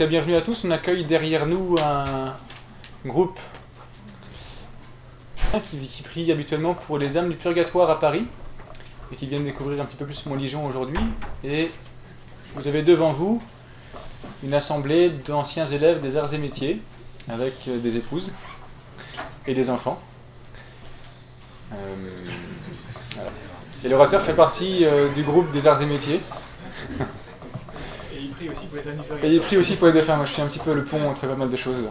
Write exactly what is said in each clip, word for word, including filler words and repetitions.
Bienvenue à tous, on accueille derrière nous un groupe qui, qui prie habituellement pour les âmes du purgatoire à Paris et qui viennent découvrir un petit peu plus Montlégion aujourd'hui. Et vous avez devant vous une assemblée d'anciens élèves des arts et métiers avec des épouses et des enfants. Euh, voilà. Et l'orateur fait partie euh, du groupe des arts et métiers. Et il prie aussi pour les âmes du purgatoire. Et il prie aussi pour les défunts. Moi je suis un petit peu le pont entre pas mal de choses.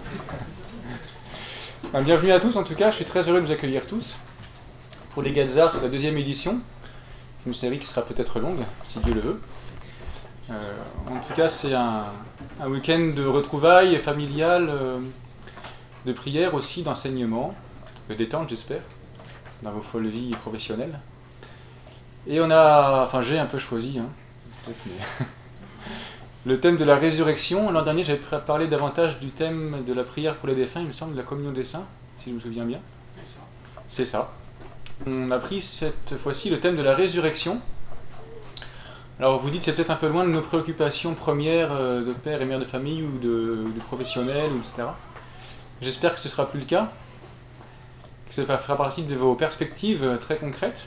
Ben, bienvenue à tous en tout cas, je suis très heureux de vous accueillir tous. Pour les Gazards, c'est la deuxième édition. Une série qui sera peut-être longue, si Dieu le veut. Euh, en tout cas, c'est un, un week-end de retrouvailles familiales, euh, de prières aussi, d'enseignement, de détente j'espère, dans vos folles vies professionnelles. Et on a, enfin j'ai un peu choisi, hein, mais le thème de la résurrection. L'an dernier, j'avais parlé davantage du thème de la prière pour les défunts, il me semble, de la communion des saints, si je me souviens bien. C'est ça. On a pris cette fois-ci le thème de la résurrection. Alors vous dites c'est peut-être un peu loin de nos préoccupations premières de père et mère de famille ou de, de professionnels, et cetera. J'espère que ce ne sera plus le cas, que ça fera partie de vos perspectives très concrètes.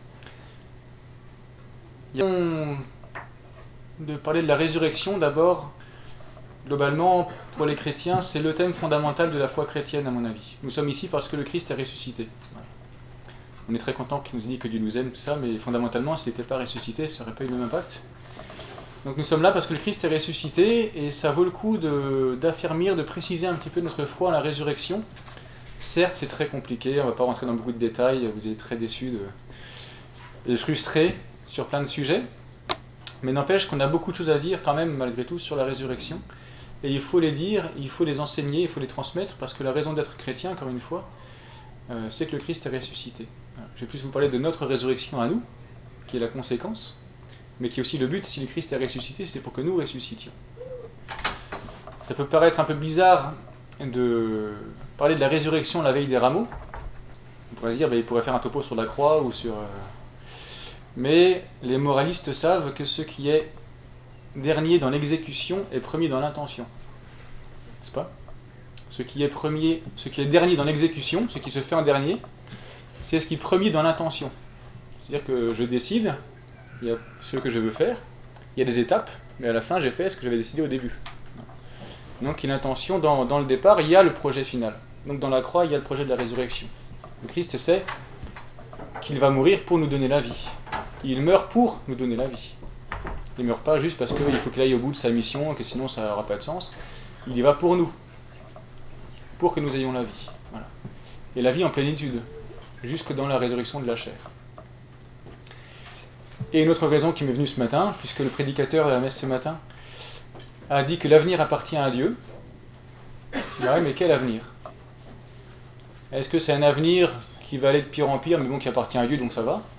On de parler de la résurrection d'abord. Globalement, pour les chrétiens, c'est le thème fondamental de la foi chrétienne à mon avis. Nous sommes ici parce que le Christ est ressuscité. Voilà. On est très content qu'il nous ait dit que Dieu nous aime, tout ça, mais fondamentalement, s'il n'était pas ressuscité, ça n'aurait pas eu le même impact. Donc nous sommes là parce que le Christ est ressuscité, et ça vaut le coup d'affirmer, de, de préciser un petit peu notre foi en la résurrection. Certes, c'est très compliqué, on ne va pas rentrer dans beaucoup de détails, vous êtes très déçus de, et frustrés sur plein de sujets, mais n'empêche qu'on a beaucoup de choses à dire quand même, malgré tout, sur la résurrection. Et il faut les dire, il faut les enseigner, il faut les transmettre, parce que la raison d'être chrétien, encore une fois, euh, c'est que le Christ est ressuscité. Voilà. Je vais plus vous parler de notre résurrection à nous, qui est la conséquence, mais qui est aussi le but. Si le Christ est ressuscité, c'est pour que nous ressuscitions. Ça peut paraître un peu bizarre de parler de la résurrection la veille des rameaux. On pourrait se dire, ben, il pourrait faire un topo sur la croix ou sur... Euh... Mais les moralistes savent que ce qui est dernier dans l'exécution est premier dans l'intention. N'est-ce pas? Ce qui est premier, ce qui est dernier dans l'exécution, ce qui se fait en dernier, c'est ce qui est premier dans l'intention. C'est-à-dire que je décide, il y a ce que je veux faire, il y a des étapes, mais à la fin j'ai fait ce que j'avais décidé au début. Donc l'intention, dans, dans le départ, il y a le projet final. Donc dans la croix, il y a le projet de la résurrection. Le Christ sait qu'il va mourir pour nous donner la vie. Il meurt pour nous donner la vie. Il ne meurt pas juste parce qu'il faut qu'il aille au bout de sa mission, que sinon ça n'aura pas de sens. Il y va pour nous, pour que nous ayons la vie. Voilà. Et la vie en plénitude, jusque dans la résurrection de la chair. Et une autre raison qui m'est venue ce matin, puisque le prédicateur de la messe ce matin a dit que l'avenir appartient à Dieu. Ouais, mais quel avenir? Est-ce que c'est un avenir qui va aller de pire en pire, mais bon, qui appartient à Dieu, donc ça va?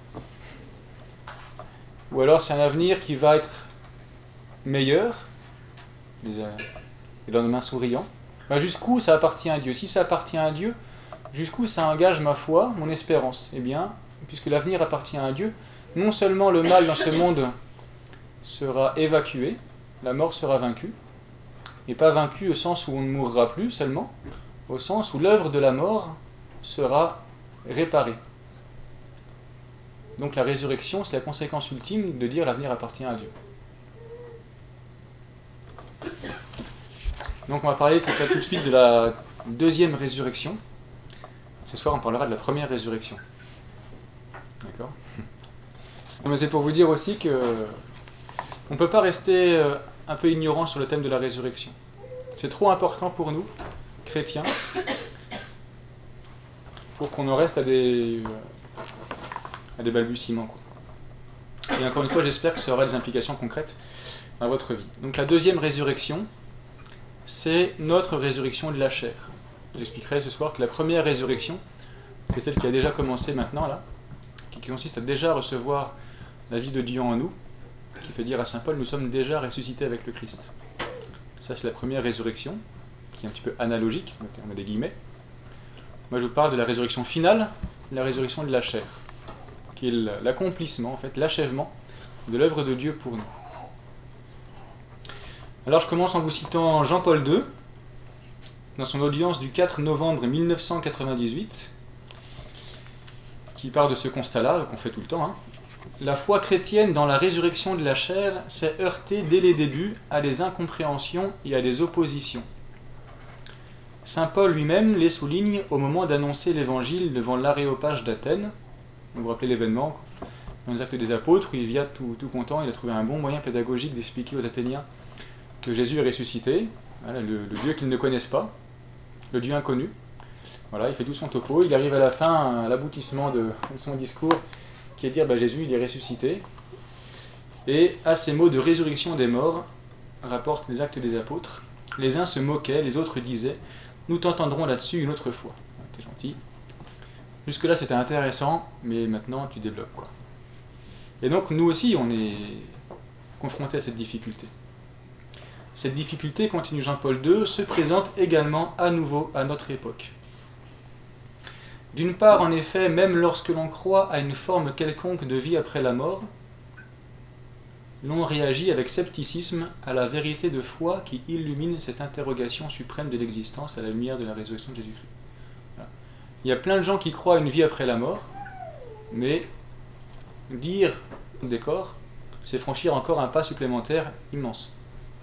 Ou alors c'est un avenir qui va être meilleur, des lendemains souriants. Ben, jusqu'où ça appartient à Dieu? Si ça appartient à Dieu, jusqu'où ça engage ma foi, mon espérance? Eh bien, puisque l'avenir appartient à Dieu, non seulement le mal dans ce monde sera évacué, la mort sera vaincue, et pas vaincue au sens où on ne mourra plus seulement, au sens où l'œuvre de la mort sera réparée. Donc la résurrection, c'est la conséquence ultime de dire l'avenir appartient à Dieu. Donc on va parler tout, tout de suite de la deuxième résurrection. Ce soir on parlera de la première résurrection. D'accord? Mais c'est pour vous dire aussi que on ne peut pas rester un peu ignorant sur le thème de la résurrection. C'est trop important pour nous, chrétiens, pour qu'on en reste à des... à des balbutiements. Quoi. Et encore une fois, j'espère que ça aura des implications concrètes dans votre vie. Donc la deuxième résurrection, c'est notre résurrection de la chair. J'expliquerai ce soir que la première résurrection, c'est celle qui a déjà commencé maintenant, là, qui consiste à déjà recevoir la vie de Dieu en nous, qui fait dire à saint Paul, nous sommes déjà ressuscités avec le Christ. Ça, c'est la première résurrection, qui est un petit peu analogique, on met des guillemets. Moi, je vous parle de la résurrection finale, la résurrection de la chair, qui est l'accomplissement, en fait, l'achèvement de l'œuvre de Dieu pour nous. Alors je commence en vous citant Jean-Paul deux, dans son audience du quatre novembre mille neuf cent quatre-vingt-dix-huit, qui part de ce constat-là, qu'on fait tout le temps. Hein. La foi chrétienne dans la résurrection de la chair s'est heurtée dès les débuts à des incompréhensions et à des oppositions. Saint Paul lui-même les souligne au moment d'annoncer l'évangile devant l'Aréopage d'Athènes. Vous vous rappelez l'événement dans les Actes des Apôtres, où il vient tout, tout content, il a trouvé un bon moyen pédagogique d'expliquer aux Athéniens que Jésus est ressuscité, voilà, le, le Dieu qu'ils ne connaissent pas, le Dieu inconnu. Voilà, il fait tout son topo, il arrive à la fin, à l'aboutissement de son discours, qui est de dire bah, Jésus il est ressuscité. Et à ces mots de résurrection des morts, rapportent les Actes des Apôtres, les uns se moquaient, les autres disaient nous t'entendrons là-dessus une autre fois. T'es gentil. Jusque-là c'était intéressant, mais maintenant tu développes quoi. Et donc nous aussi on est confrontés à cette difficulté. Cette difficulté, continue Jean-Paul deux, se présente également à nouveau à notre époque. D'une part, en effet, même lorsque l'on croit à une forme quelconque de vie après la mort, l'on réagit avec scepticisme à la vérité de foi qui illumine cette interrogation suprême de l'existence à la lumière de la résurrection de Jésus-Christ. Voilà. Il y a plein de gens qui croient à une vie après la mort, mais dire des corps, c'est franchir encore un pas supplémentaire immense.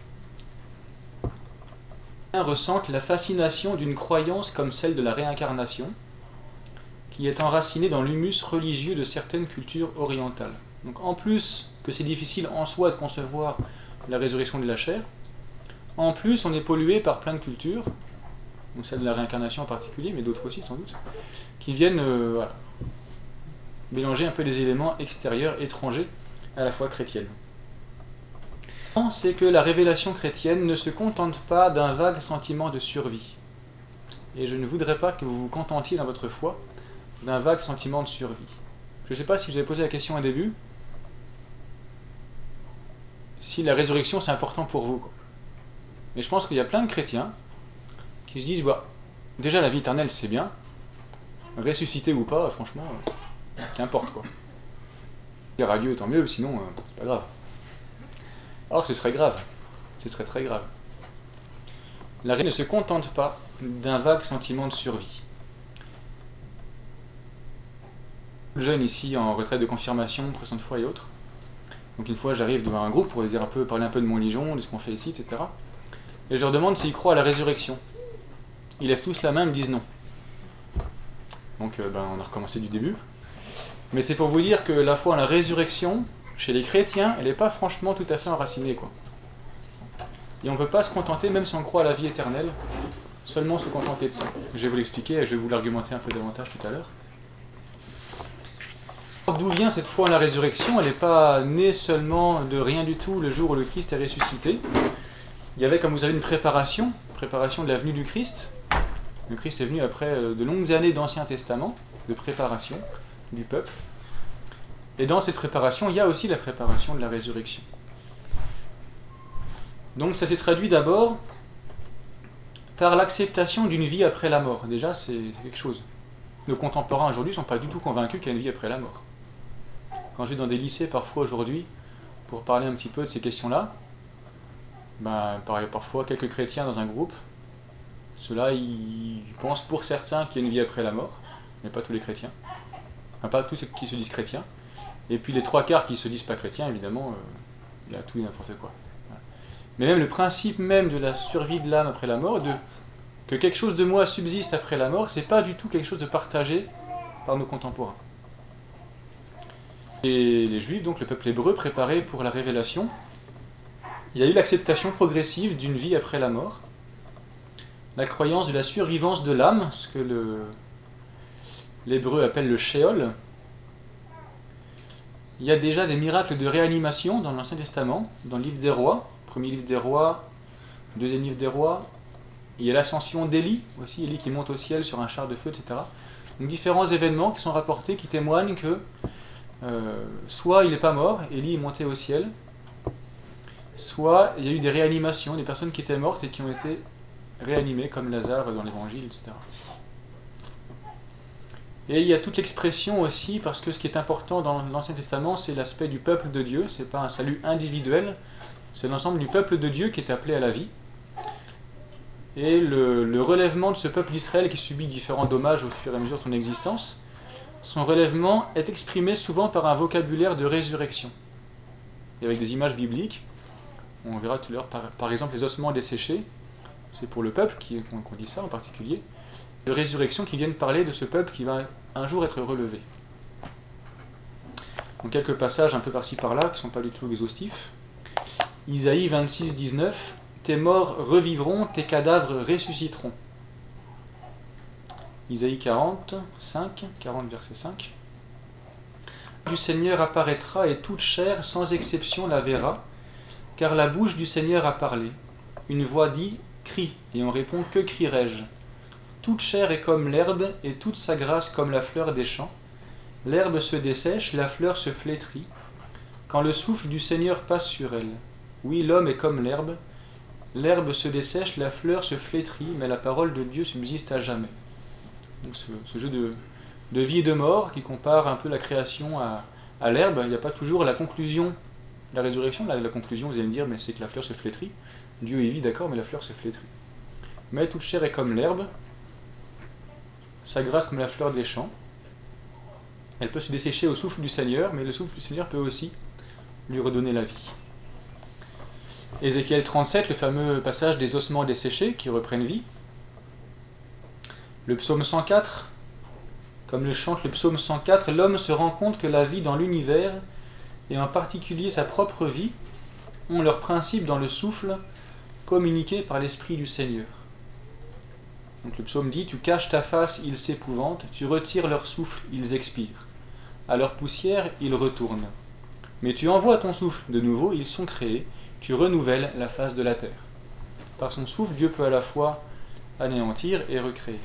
Ressentent la fascination d'une croyance comme celle de la réincarnation, qui est enracinée dans l'humus religieux de certaines cultures orientales. Donc en plus que c'est difficile en soi de concevoir la résurrection de la chair, en plus on est pollué par plein de cultures, donc celle de la réincarnation en particulier, mais d'autres aussi sans doute, qui viennent euh, voilà, mélanger un peu les éléments extérieurs, étrangers à la foi chrétienne. C'est que la révélation chrétienne ne se contente pas d'un vague sentiment de survie. Et je ne voudrais pas que vous vous contentiez dans votre foi d'un vague sentiment de survie. Je ne sais pas si je vous avais posé la question au début, si la résurrection c'est important pour vous. Quoi. Mais je pense qu'il y a plein de chrétiens qui se disent, bah, déjà la vie éternelle c'est bien, ressuscité ou pas, franchement, euh, qu'importe quoi. Dire à Dieu tant mieux, sinon euh, c'est pas grave. Or, ce serait grave. Ce serait très grave. La réalité ne se contente pas d'un vague sentiment de survie. Jeune ici, en retraite de confirmation, pression de foi et autres. Donc une fois, j'arrive devant un groupe pour dire un peu, parler un peu de mon Légion, de ce qu'on fait ici, et cetera. Et je leur demande s'ils croient à la résurrection. Ils lèvent tous la main et me disent non. Donc euh, ben, on a recommencé du début. Mais c'est pour vous dire que la foi en la résurrection, chez les chrétiens, elle n'est pas franchement tout à fait enracinée, quoi. Et on ne peut pas se contenter, même si on croit à la vie éternelle, seulement se contenter de ça. Je vais vous l'expliquer et je vais vous l'argumenter un peu davantage tout à l'heure. D'où vient cette foi en la résurrection? Elle n'est pas née seulement de rien du tout le jour où le Christ est ressuscité. Il y avait, comme vous savez, une préparation, préparation de la venue du Christ. Le Christ est venu après de longues années d'Ancien Testament, de préparation du peuple. Et dans cette préparation, il y a aussi la préparation de la résurrection. Donc ça s'est traduit d'abord par l'acceptation d'une vie après la mort. Déjà, c'est quelque chose. Nos contemporains aujourd'hui ne sont pas du tout convaincus qu'il y a une vie après la mort. Quand je vais dans des lycées parfois aujourd'hui, pour parler un petit peu de ces questions-là, ben, parfois quelques chrétiens dans un groupe, ceux-là, ils pensent pour certains qu'il y a une vie après la mort, mais pas tous les chrétiens. Enfin, pas tous ceux qui se disent chrétiens. Et puis les trois quarts qui se disent pas chrétiens, évidemment, euh, il y a tout et n'importe quoi. Voilà. Mais même le principe même de la survie de l'âme après la mort, de, que quelque chose de moi subsiste après la mort, c'est pas du tout quelque chose de partagé par nos contemporains. Et les Juifs, donc le peuple hébreu, préparé pour la révélation, il y a eu l'acceptation progressive d'une vie après la mort, la croyance de la survivance de l'âme, ce que le, l'hébreu appelle le Sheol. Il y a déjà des miracles de réanimation dans l'Ancien Testament, dans le livre des Rois, premier livre des Rois, deuxième livre des Rois. Il y a l'ascension d'Élie, aussi Élie qui monte au ciel sur un char de feu, et cetera. Donc différents événements qui sont rapportés, qui témoignent que euh, soit il n'est pas mort, Élie est monté au ciel, soit il y a eu des réanimations, des personnes qui étaient mortes et qui ont été réanimées, comme Lazare dans l'Évangile, et cetera. Et il y a toute l'expression aussi, parce que ce qui est important dans l'Ancien Testament, c'est l'aspect du peuple de Dieu, c'est pas un salut individuel, C'est l'ensemble du peuple de Dieu qui est appelé à la vie. Et le, le relèvement de ce peuple d'Israël qui subit différents dommages au fur et à mesure de son existence, son relèvement est exprimé souvent par un vocabulaire de résurrection. Et avec des images bibliques, on verra tout à l'heure par, par exemple les ossements desséchés, c'est pour le peuple qui, qu'on, qu'on dit ça en particulier, de résurrection qui viennent parler de ce peuple qui va un jour être relevé. Donc quelques passages un peu par-ci par-là qui ne sont pas du tout exhaustifs. Isaïe vingt-six, dix-neuf, « Tes morts revivront, tes cadavres ressusciteront. » Isaïe quarante, cinq, quarante verset cinq. « Du Seigneur apparaîtra et toute chair sans exception la verra, car la bouche du Seigneur a parlé. Une voix dit « Crie » et on répond « Que crierai-je » Toute chair est comme l'herbe et toute sa grâce comme la fleur des champs. L'herbe se dessèche, la fleur se flétrit, quand le souffle du Seigneur passe sur elle. Oui, l'homme est comme l'herbe. L'herbe se dessèche, la fleur se flétrit, mais la parole de Dieu subsiste à jamais. Donc ce, ce jeu de, de vie et de mort qui compare un peu la création à, à l'herbe, il n'y a pas toujours la conclusion, la résurrection. La, la conclusion, vous allez me dire, mais c'est que la fleur se flétrit. Dieu est vie, d'accord, mais la fleur se flétrit. Mais toute chair est comme l'herbe, sa grâce comme la fleur des champs. Elle peut se dessécher au souffle du Seigneur, mais le souffle du Seigneur peut aussi lui redonner la vie. Ézéchiel trente-sept, le fameux passage des ossements desséchés qui reprennent vie. Le psaume cent quatre, comme le chante le psaume cent quatre, l'homme se rend compte que la vie dans l'univers, et en particulier sa propre vie, ont leur principe dans le souffle communiqué par l'Esprit du Seigneur. Donc le psaume dit « Tu caches ta face, ils s'épouvantent, tu retires leur souffle, ils expirent. À leur poussière, ils retournent. Mais tu envoies ton souffle de nouveau, ils sont créés, tu renouvelles la face de la terre. » Par son souffle, Dieu peut à la fois anéantir et recréer.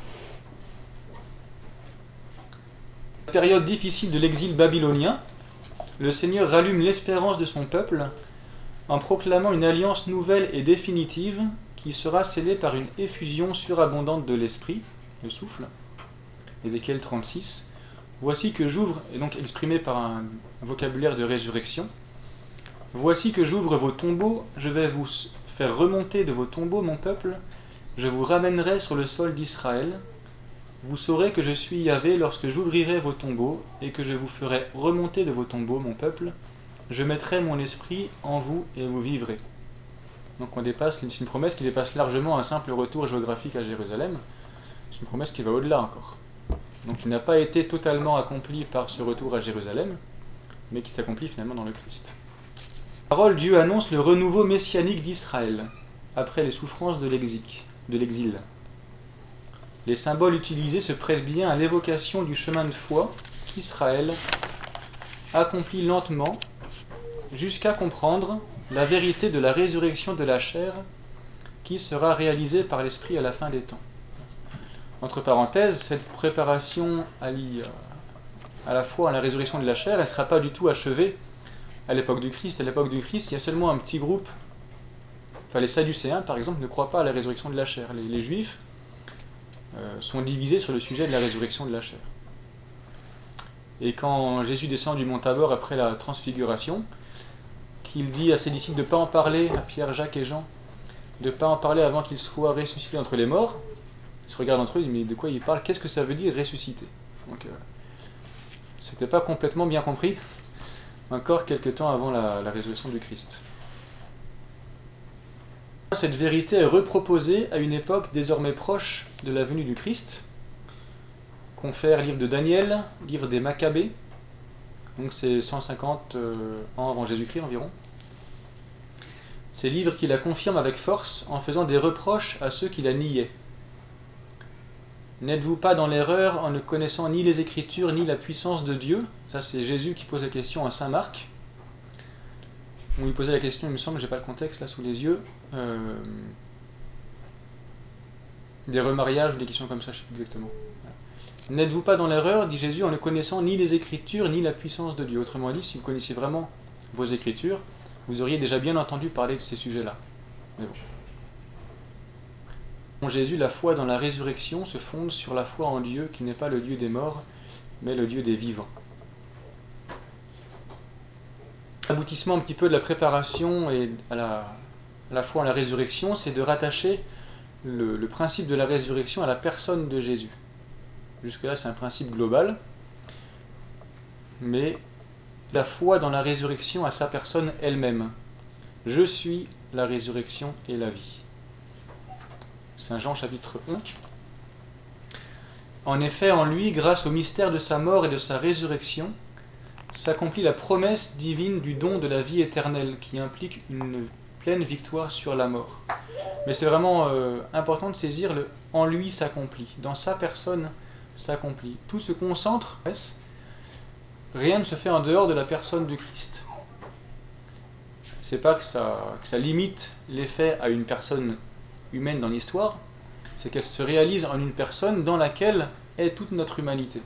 La période difficile de l'exil babylonien, le Seigneur rallume l'espérance de son peuple en proclamant une alliance nouvelle et définitive qui sera scellée par une effusion surabondante de l'Esprit, le souffle. Ézéchiel trente-six. Voici que j'ouvre, et donc exprimé par un vocabulaire de résurrection, voici que j'ouvre vos tombeaux, je vais vous faire remonter de vos tombeaux, mon peuple, je vous ramènerai sur le sol d'Israël. Vous saurez que je suis Yahvé lorsque j'ouvrirai vos tombeaux et que je vous ferai remonter de vos tombeaux, mon peuple. Je mettrai mon esprit en vous et vous vivrez. Donc on dépasse, c'est une promesse qui dépasse largement un simple retour géographique à Jérusalem. C'est une promesse qui va au-delà encore. Donc qui n'a pas été totalement accomplie par ce retour à Jérusalem, mais qui s'accomplit finalement dans le Christ. Parole, Dieu annonce le renouveau messianique d'Israël, après les souffrances de l'exil. Les symboles utilisés se prêtent bien à l'évocation du chemin de foi qu'Israël accomplit lentement jusqu'à comprendre la vérité de la résurrection de la chair qui sera réalisée par l'Esprit à la fin des temps. Entre parenthèses, cette préparation à, à la fois à la résurrection de la chair, elle ne sera pas du tout achevée à l'époque du Christ. À l'époque du Christ, il y a seulement un petit groupe. Enfin, les Sadducéens, par exemple, ne croient pas à la résurrection de la chair. Les, les Juifs euh, sont divisés sur le sujet de la résurrection de la chair. Et quand Jésus descend du mont Tabor après la transfiguration, qu'il dit à ses disciples de ne pas en parler, à Pierre, Jacques et Jean, de ne pas en parler avant qu'ils soient ressuscités entre les morts, ils se regardent entre eux, ils disent mais de quoi ils parlent? Qu'est-ce que ça veut dire ressusciter? Donc, euh, c'était pas complètement bien compris, encore quelques temps avant la, la résurrection du Christ. Cette vérité est reproposée à une époque désormais proche de la venue du Christ. Confère livre de Daniel, livre des Maccabées, donc c'est cent cinquante euh, ans avant Jésus-Christ environ. Ces livres qui la confirment avec force en faisant des reproches à ceux qui la niaient. N'êtes-vous pas dans l'erreur en ne connaissant ni les Écritures ni la puissance de Dieu? Ça c'est Jésus qui pose la question à saint Marc. On lui posait la question, il me semble, j'ai pas le contexte là sous les yeux, euh, des remariages ou des questions comme ça, je sais plus exactement. N'êtes-vous pas dans l'erreur, dit Jésus, en ne connaissant ni les Écritures ni la puissance de Dieu? Autrement dit, si vous connaissiez vraiment vos Écritures, vous auriez déjà bien entendu parler de ces sujets-là. Mais bon. En Jésus, la foi dans la résurrection se fonde sur la foi en Dieu qui n'est pas le Dieu des morts, mais le Dieu des vivants. L'aboutissement un petit peu de la préparation et à la, à la fois à la résurrection, c'est de rattacher le, le principe de la résurrection à la personne de Jésus. Jusque-là, c'est un principe global, mais la foi dans la résurrection à sa personne elle-même. Je suis la résurrection et la vie. Saint Jean chapitre onze. En effet, en lui, grâce au mystère de sa mort et de sa résurrection, s'accomplit la promesse divine du don de la vie éternelle, qui implique une pleine victoire sur la mort. Mais c'est vraiment euh, important de saisir le « en lui s'accomplit », dans sa personne s'accomplit. Tout se concentre, rien ne se fait en dehors de la personne du Christ. C'est pas que ça, que ça limite l'effet à une personne humaine dans l'histoire, c'est qu'elle se réalise en une personne dans laquelle est toute notre humanité.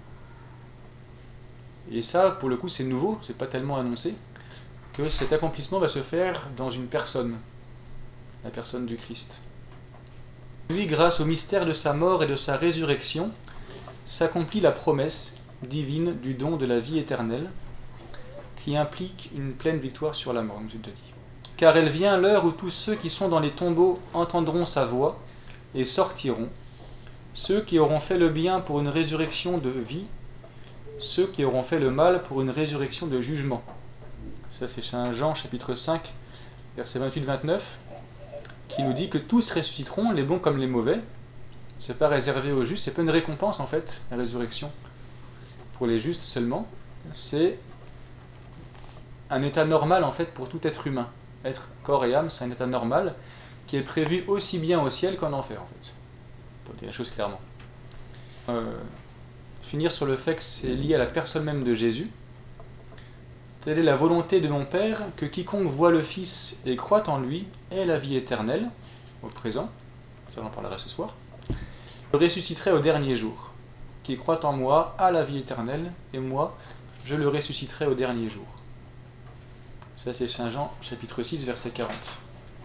Et ça, pour le coup, c'est nouveau, c'est pas tellement annoncé, que cet accomplissement va se faire dans une personne, la personne du Christ. Lui, grâce au mystère de sa mort et de sa résurrection, s'accomplit la promesse divine du don de la vie éternelle, qui implique une pleine victoire sur la mort, comme j'ai déjà dit. Car elle vient l'heure où tous ceux qui sont dans les tombeaux entendront sa voix et sortiront, ceux qui auront fait le bien pour une résurrection de vie, ceux qui auront fait le mal pour une résurrection de jugement. Ça, c'est Saint Jean, chapitre cinq, versets vingt-huit vingt-neuf, qui nous dit que tous ressusciteront, les bons comme les mauvais. C'est pas réservé aux justes, c'est pas une récompense en fait, la résurrection. Pour les justes seulement, c'est un état normal en fait pour tout être humain. Être corps et âme, c'est un état normal qui est prévu aussi bien au ciel qu'en enfer en fait. Pour dire la chose clairement. Euh, finir sur le fait que c'est lié à la personne même de Jésus. Telle est la volonté de mon Père, que quiconque voit le Fils et croit en lui ait la vie éternelle, au présent, ça j'en parlerai ce soir. Je ressusciterai au dernier jour. Qui croit en moi a la vie éternelle, et moi, je le ressusciterai au dernier jour. Ça c'est Saint Jean, chapitre six, verset quarante.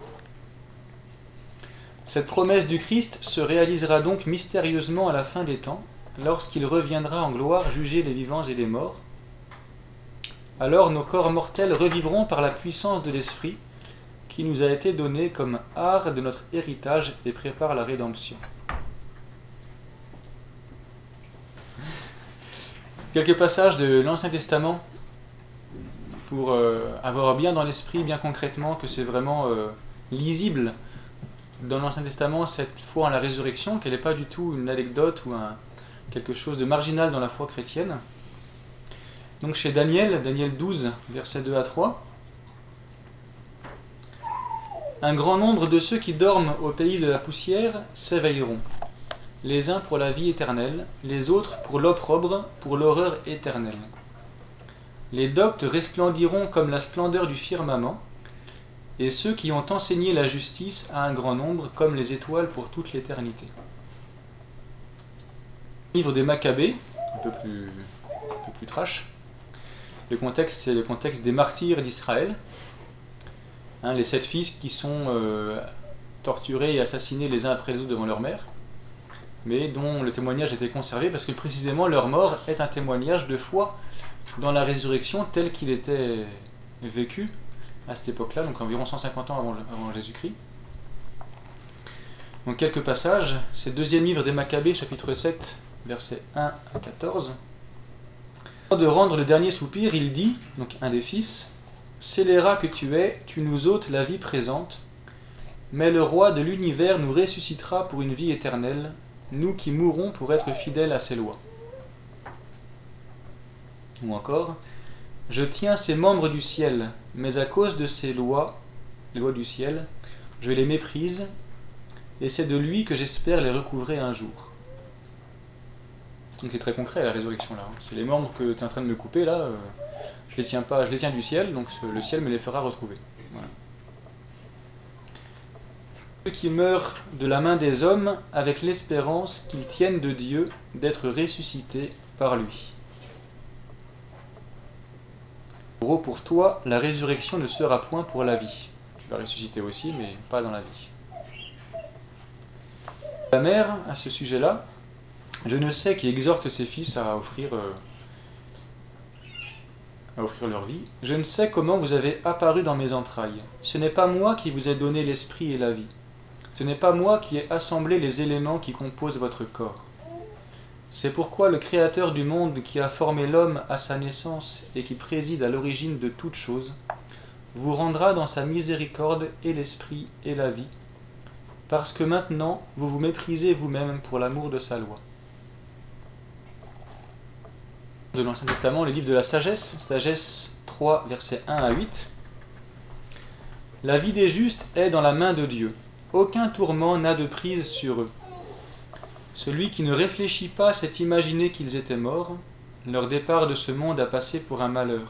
Cette promesse du Christ se réalisera donc mystérieusement à la fin des temps, lorsqu'il reviendra en gloire juger les vivants et les morts. Alors nos corps mortels revivront par la puissance de l'Esprit, qui nous a été donné comme art de notre héritage et prépare la rédemption. Quelques passages de l'Ancien Testament pour euh, avoir bien dans l'esprit, bien concrètement, que c'est vraiment euh, lisible dans l'Ancien Testament, cette foi en la résurrection, qu'elle n'est pas du tout une anecdote ou un, quelque chose de marginal dans la foi chrétienne. Donc chez Daniel, Daniel douze, versets deux à trois, un grand nombre de ceux qui dorment au pays de la poussière s'éveilleront, les uns pour la vie éternelle, les autres pour l'opprobre, pour l'horreur éternelle. Les doctes resplendiront comme la splendeur du firmament, et ceux qui ont enseigné la justice à un grand nombre comme les étoiles pour toute l'éternité. Livre des Maccabées, un peu plus, un peu plus trash. Le contexte, c'est le contexte des martyrs d'Israël. Hein, les sept fils qui sont euh, torturés et assassinés les uns après les autres devant leur mère, mais dont le témoignage a été conservé parce que précisément leur mort est un témoignage de foi dans la résurrection tel qu'il était vécu à cette époque-là, donc environ cent cinquante ans avant, avant Jésus-Christ. Donc quelques passages, c'est le deuxième livre des Maccabées, chapitre sept, versets un à quatorze. Avant de rendre le dernier soupir, il dit, donc un des fils, « Scélérat que tu es, tu nous ôtes la vie présente, mais le roi de l'univers nous ressuscitera pour une vie éternelle, nous qui mourrons pour être fidèles à ses lois. » Ou encore, « Je tiens ces membres du ciel, mais à cause de ces lois, les lois du ciel, je les méprise, et c'est de lui que j'espère les recouvrer un jour. » Donc c'est très concret la résurrection là. C'est les membres que tu es en train de me couper là, euh, je les tiens pas, je les tiens du ciel, donc le ciel me les fera retrouver. Voilà. Ceux qui meurent de la main des hommes avec l'espérance qu'ils tiennent de Dieu d'être ressuscités par lui. Gros, pour toi, la résurrection ne sera point pour la vie. Tu vas ressusciter aussi, mais pas dans la vie. La mère, à ce sujet-là, je ne sais qui exhorte ses fils à offrir euh, à offrir leur vie. Je ne sais comment vous avez apparu dans mes entrailles. Ce n'est pas moi qui vous ai donné l'esprit et la vie. Ce n'est pas moi qui ai assemblé les éléments qui composent votre corps. C'est pourquoi le Créateur du monde qui a formé l'homme à sa naissance et qui préside à l'origine de toutes choses, vous rendra dans sa miséricorde et l'esprit et la vie, parce que maintenant vous vous méprisez vous-même pour l'amour de sa loi. De l'Ancien Testament, le livre de la sagesse, sagesse trois, versets un à huit. La vie des justes est dans la main de Dieu. Aucun tourment n'a de prise sur eux. Celui qui ne réfléchit pas s'est imaginé qu'ils étaient morts. Leur départ de ce monde a passé pour un malheur.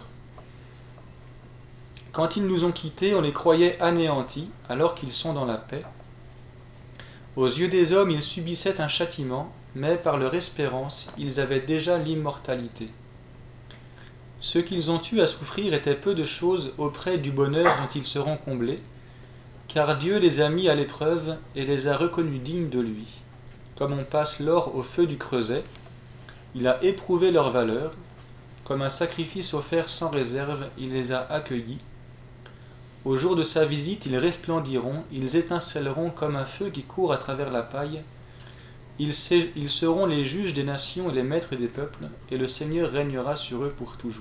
Quand ils nous ont quittés, on les croyait anéantis, alors qu'ils sont dans la paix. Aux yeux des hommes, ils subissaient un châtiment, mais par leur espérance, ils avaient déjà l'immortalité. Ce qu'ils ont eu à souffrir était peu de choses auprès du bonheur dont ils seront comblés, car Dieu les a mis à l'épreuve et les a reconnus dignes de lui. Comme on passe l'or au feu du creuset, il a éprouvé leur valeur, comme un sacrifice offert sans réserve, il les a accueillis. Au jour de sa visite, ils resplendiront, ils étincelleront comme un feu qui court à travers la paille. Ils, ils seront les juges des nations et les maîtres des peuples, et le Seigneur régnera sur eux pour toujours.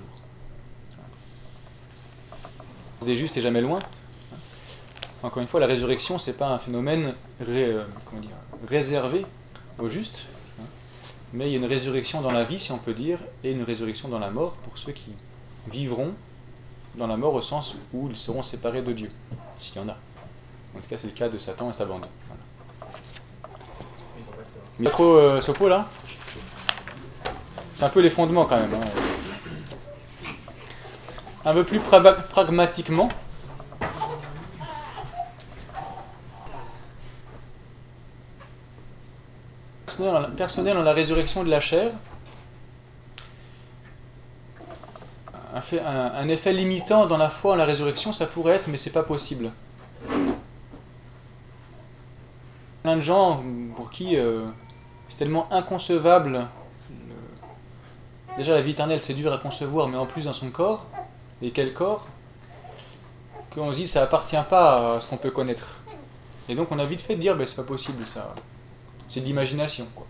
Des justes et jamais loin. Encore une fois, la résurrection, ce n'est pas un phénomène ré, euh, comment dire, réservé aux justes, hein, mais il y a une résurrection dans la vie, si on peut dire, et une résurrection dans la mort pour ceux qui vivront dans la mort au sens où ils seront séparés de Dieu, s'il y en a. En tout cas, c'est le cas de Satan et sa bande. Voilà. Il y a trop euh, Sopo là. C'est un peu les fondements quand même. Hein. Un peu plus pra pragmatiquement. Personnel, personnel en la résurrection de la chair. Un, fait, un, un effet limitant dans la foi en la résurrection, ça pourrait être, mais c'est pas possible. Plein de gens pour qui euh, c'est tellement inconcevable. Le... Déjà, la vie éternelle, c'est dur à concevoir, mais en plus dans son corps, et quel corps, qu'on se dit ça appartient pas à ce qu'on peut connaître. Et donc on a vite fait de dire, ben, c'est pas possible, ça. C'est de l'imagination, quoi.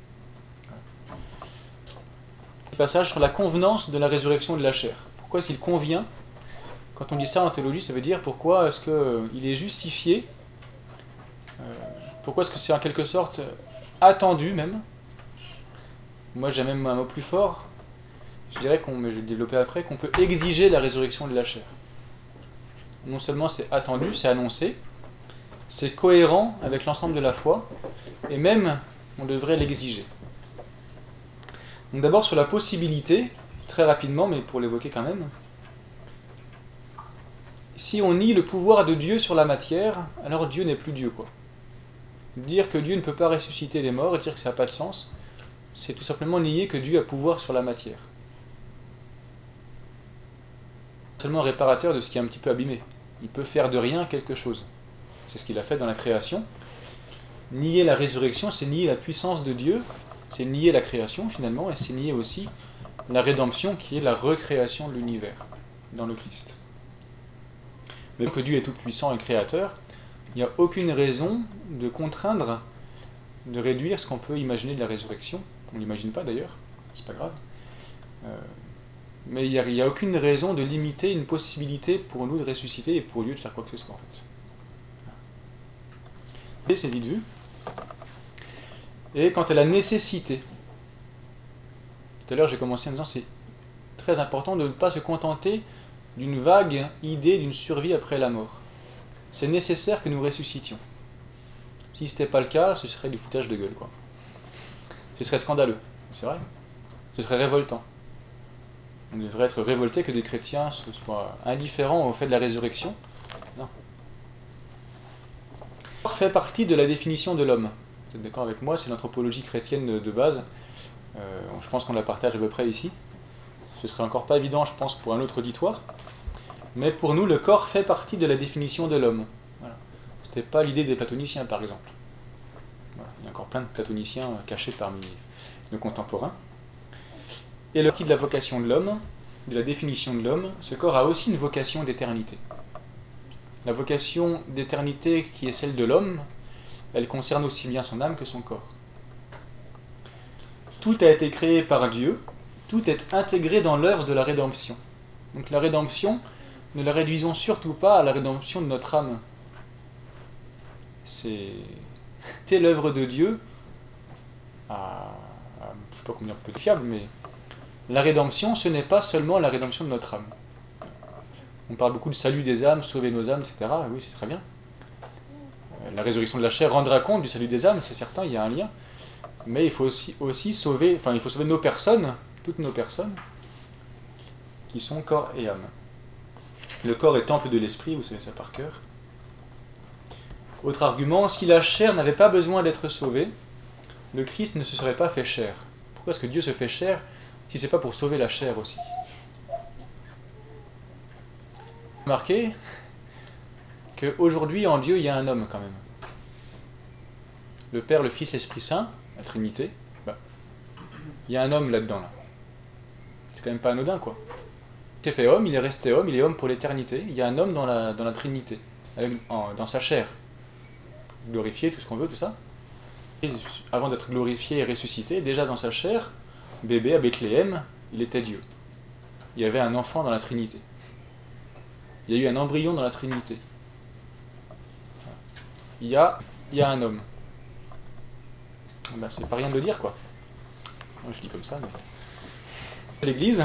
Passage sur la convenance de la résurrection de la chair. Pourquoi est-ce qu'il convient? Quand on dit ça en théologie, ça veut dire pourquoi est-ce qu'il est justifié, euh, pourquoi est-ce que c'est en quelque sorte attendu même. Moi j'ai même un mot plus fort, je dirais qu'on, mais je vais le développer après, qu'on peut exiger la résurrection de la chair. Non seulement c'est attendu, c'est annoncé, c'est cohérent avec l'ensemble de la foi, et même on devrait l'exiger. Donc d'abord sur la possibilité, très rapidement, mais pour l'évoquer quand même, si on nie le pouvoir de Dieu sur la matière, alors Dieu n'est plus Dieu, quoi. Dire que Dieu ne peut pas ressusciter les morts et dire que ça n'a pas de sens, c'est tout simplement nier que Dieu a pouvoir sur la matière. Seulement réparateur de ce qui est un petit peu abîmé. Il peut faire de rien quelque chose. C'est ce qu'il a fait dans la création. Nier la résurrection, c'est nier la puissance de Dieu, c'est nier la création finalement, et c'est nier aussi la rédemption qui est la recréation de l'univers dans le Christ. Mais que Dieu est tout puissant et créateur, il n'y a aucune raison de contraindre, de réduire ce qu'on peut imaginer de la résurrection. On ne l'imagine pas d'ailleurs, c'est pas grave. Euh, mais il n'y a, il n'y a aucune raison de limiter une possibilité pour nous de ressusciter et pour Dieu de faire quoi que ce soit en fait. Et c'est vite vu. Et quant à la nécessité, tout à l'heure j'ai commencé en disant c'est très important de ne pas se contenter d'une vague idée d'une survie après la mort. C'est nécessaire que nous ressuscitions. Si ce n'était pas le cas, ce serait du foutage de gueule, quoi. Ce serait scandaleux, c'est vrai. Ce serait révoltant. On devrait être révolté que des chrétiens soient indifférents au fait de la résurrection. Non. La mort fait partie de la définition de l'homme. Vous êtes d'accord avec moi, c'est l'anthropologie chrétienne de base. Euh, je pense qu'on la partage à peu près ici. Ce serait encore pas évident, je pense, pour un autre auditoire. Mais pour nous, le corps fait partie de la définition de l'homme. Voilà. Ce n'était pas l'idée des platoniciens, par exemple. Voilà. Il y a encore plein de platoniciens cachés parmi nos contemporains. Et le parti de la vocation de l'homme, de la définition de l'homme, ce corps a aussi une vocation d'éternité. La vocation d'éternité qui est celle de l'homme, elle concerne aussi bien son âme que son corps. Tout a été créé par Dieu, tout est intégré dans l'œuvre de la rédemption. Donc la rédemption, ne la réduisons surtout pas à la rédemption de notre âme. C'est l'œuvre de Dieu, à, à, je ne sais pas combien peut être fiable, mais la rédemption, ce n'est pas seulement la rédemption de notre âme. On parle beaucoup de salut des âmes, sauver nos âmes, et cetera. Oui, c'est très bien. La résurrection de la chair rendra compte du salut des âmes, c'est certain, il y a un lien. Mais il faut aussi, aussi sauver, enfin, il faut sauver nos personnes, toutes nos personnes, qui sont corps et âme. Le corps est temple de l'esprit, vous savez ça par cœur. Autre argument, si la chair n'avait pas besoin d'être sauvée, le Christ ne se serait pas fait chair. Pourquoi est-ce que Dieu se fait chair si ce n'est pas pour sauver la chair aussi? Remarquez qu'aujourd'hui en Dieu il y a un homme quand même. Le Père, le Fils, l'Esprit Saint, la Trinité, bah, il y a un homme là-dedans. Là. C'est quand même pas anodin quoi. Il s'est fait homme, il est resté homme, il est homme pour l'éternité. Il y a un homme dans la, dans la Trinité, avec, en, dans sa chair. Glorifié, tout ce qu'on veut, tout ça. Et avant d'être glorifié et ressuscité, déjà dans sa chair, bébé à Bethléem, il était Dieu. Il y avait un enfant dans la Trinité. Il y a eu un embryon dans la Trinité. Il y a, il y a un homme. Ben, c'est pas rien de le dire, quoi. Moi, je dis comme ça, mais... L'Église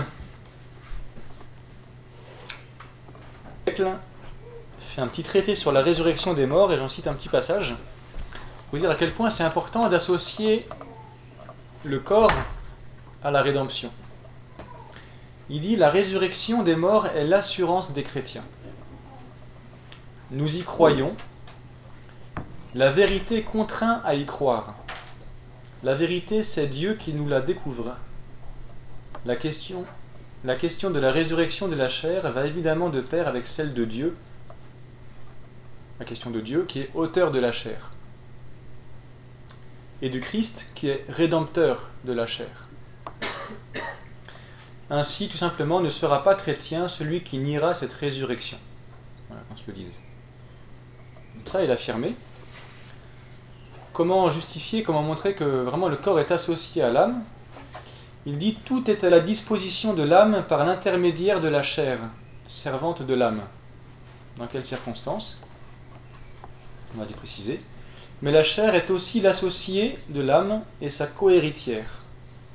fait un petit traité sur la résurrection des morts, et j'en cite un petit passage, pour dire à quel point c'est important d'associer le corps à la rédemption. Il dit « La résurrection des morts est l'assurance des chrétiens. Nous y croyons. La vérité contraint à y croire. La vérité, c'est Dieu qui nous la découvre. La question, la question de la résurrection de la chair va évidemment de pair avec celle de Dieu, la question de Dieu qui est auteur de la chair, et du Christ qui est rédempteur de la chair. Ainsi, tout simplement, ne sera pas chrétien celui qui niera cette résurrection. » Voilà, qu'on se le dise. Ça, il a affirmé. Comment justifier, comment montrer que vraiment le corps est associé à l'âme? Il dit « Tout est à la disposition de l'âme par l'intermédiaire de la chair, servante de l'âme. » Dans quelles circonstances? On va y préciser. Mais la chair est aussi l'associée de l'âme et sa cohéritière.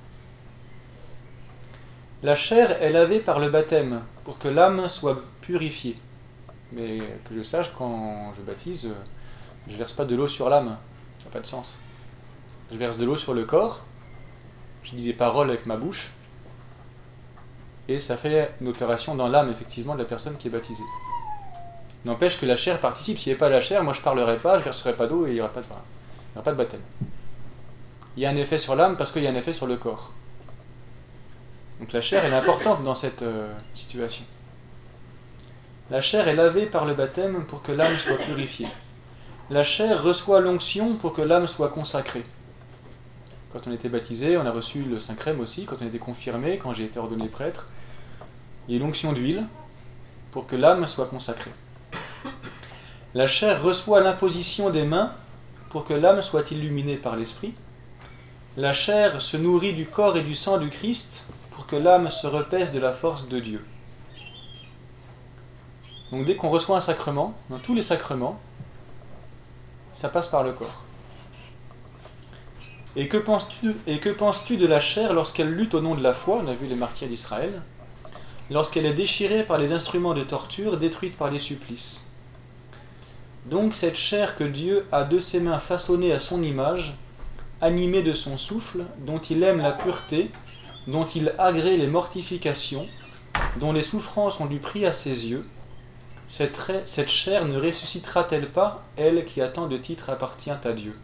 La chair est lavée par le baptême pour que l'âme soit purifiée. Mais que je sache, quand je baptise, je ne verse pas de l'eau sur l'âme. Ça n'a pas de sens. Je verse de l'eau sur le corps, je dis des paroles avec ma bouche, et ça fait une opération dans l'âme, effectivement, de la personne qui est baptisée. N'empêche que la chair participe. S'il n'y avait pas la chair, moi je ne parlerai pas, je ne verserai pas d'eau et il n'y aura pas de, voilà, il n'y aura pas de baptême. Il y a un effet sur l'âme parce qu'il y a un effet sur le corps. Donc la chair est importante dans cette euh, situation. La chair est lavée par le baptême pour que l'âme soit purifiée. La chair reçoit l'onction pour que l'âme soit consacrée. Quand on était baptisé, on a reçu le Saint-Crème aussi. Quand on était confirmé, quand j'ai été ordonné prêtre, il y a une onction d'huile pour que l'âme soit consacrée. La chair reçoit l'imposition des mains pour que l'âme soit illuminée par l'esprit. La chair se nourrit du corps et du sang du Christ pour que l'âme se repaisse de la force de Dieu. Donc dès qu'on reçoit un sacrement, dans tous les sacrements, ça passe par le corps. Et que penses-tu, et que penses-tu de la chair lorsqu'elle lutte au nom de la foi? On a vu les martyrs d'Israël. Lorsqu'elle est déchirée par les instruments de torture, détruite par les supplices. Donc cette chair que Dieu a de ses mains façonnée à son image, animée de son souffle, dont il aime la pureté, dont il agrée les mortifications, dont les souffrances ont du prix à ses yeux, cette, cette chair ne ressuscitera-t-elle pas, elle qui a tant de titres appartient à Dieu?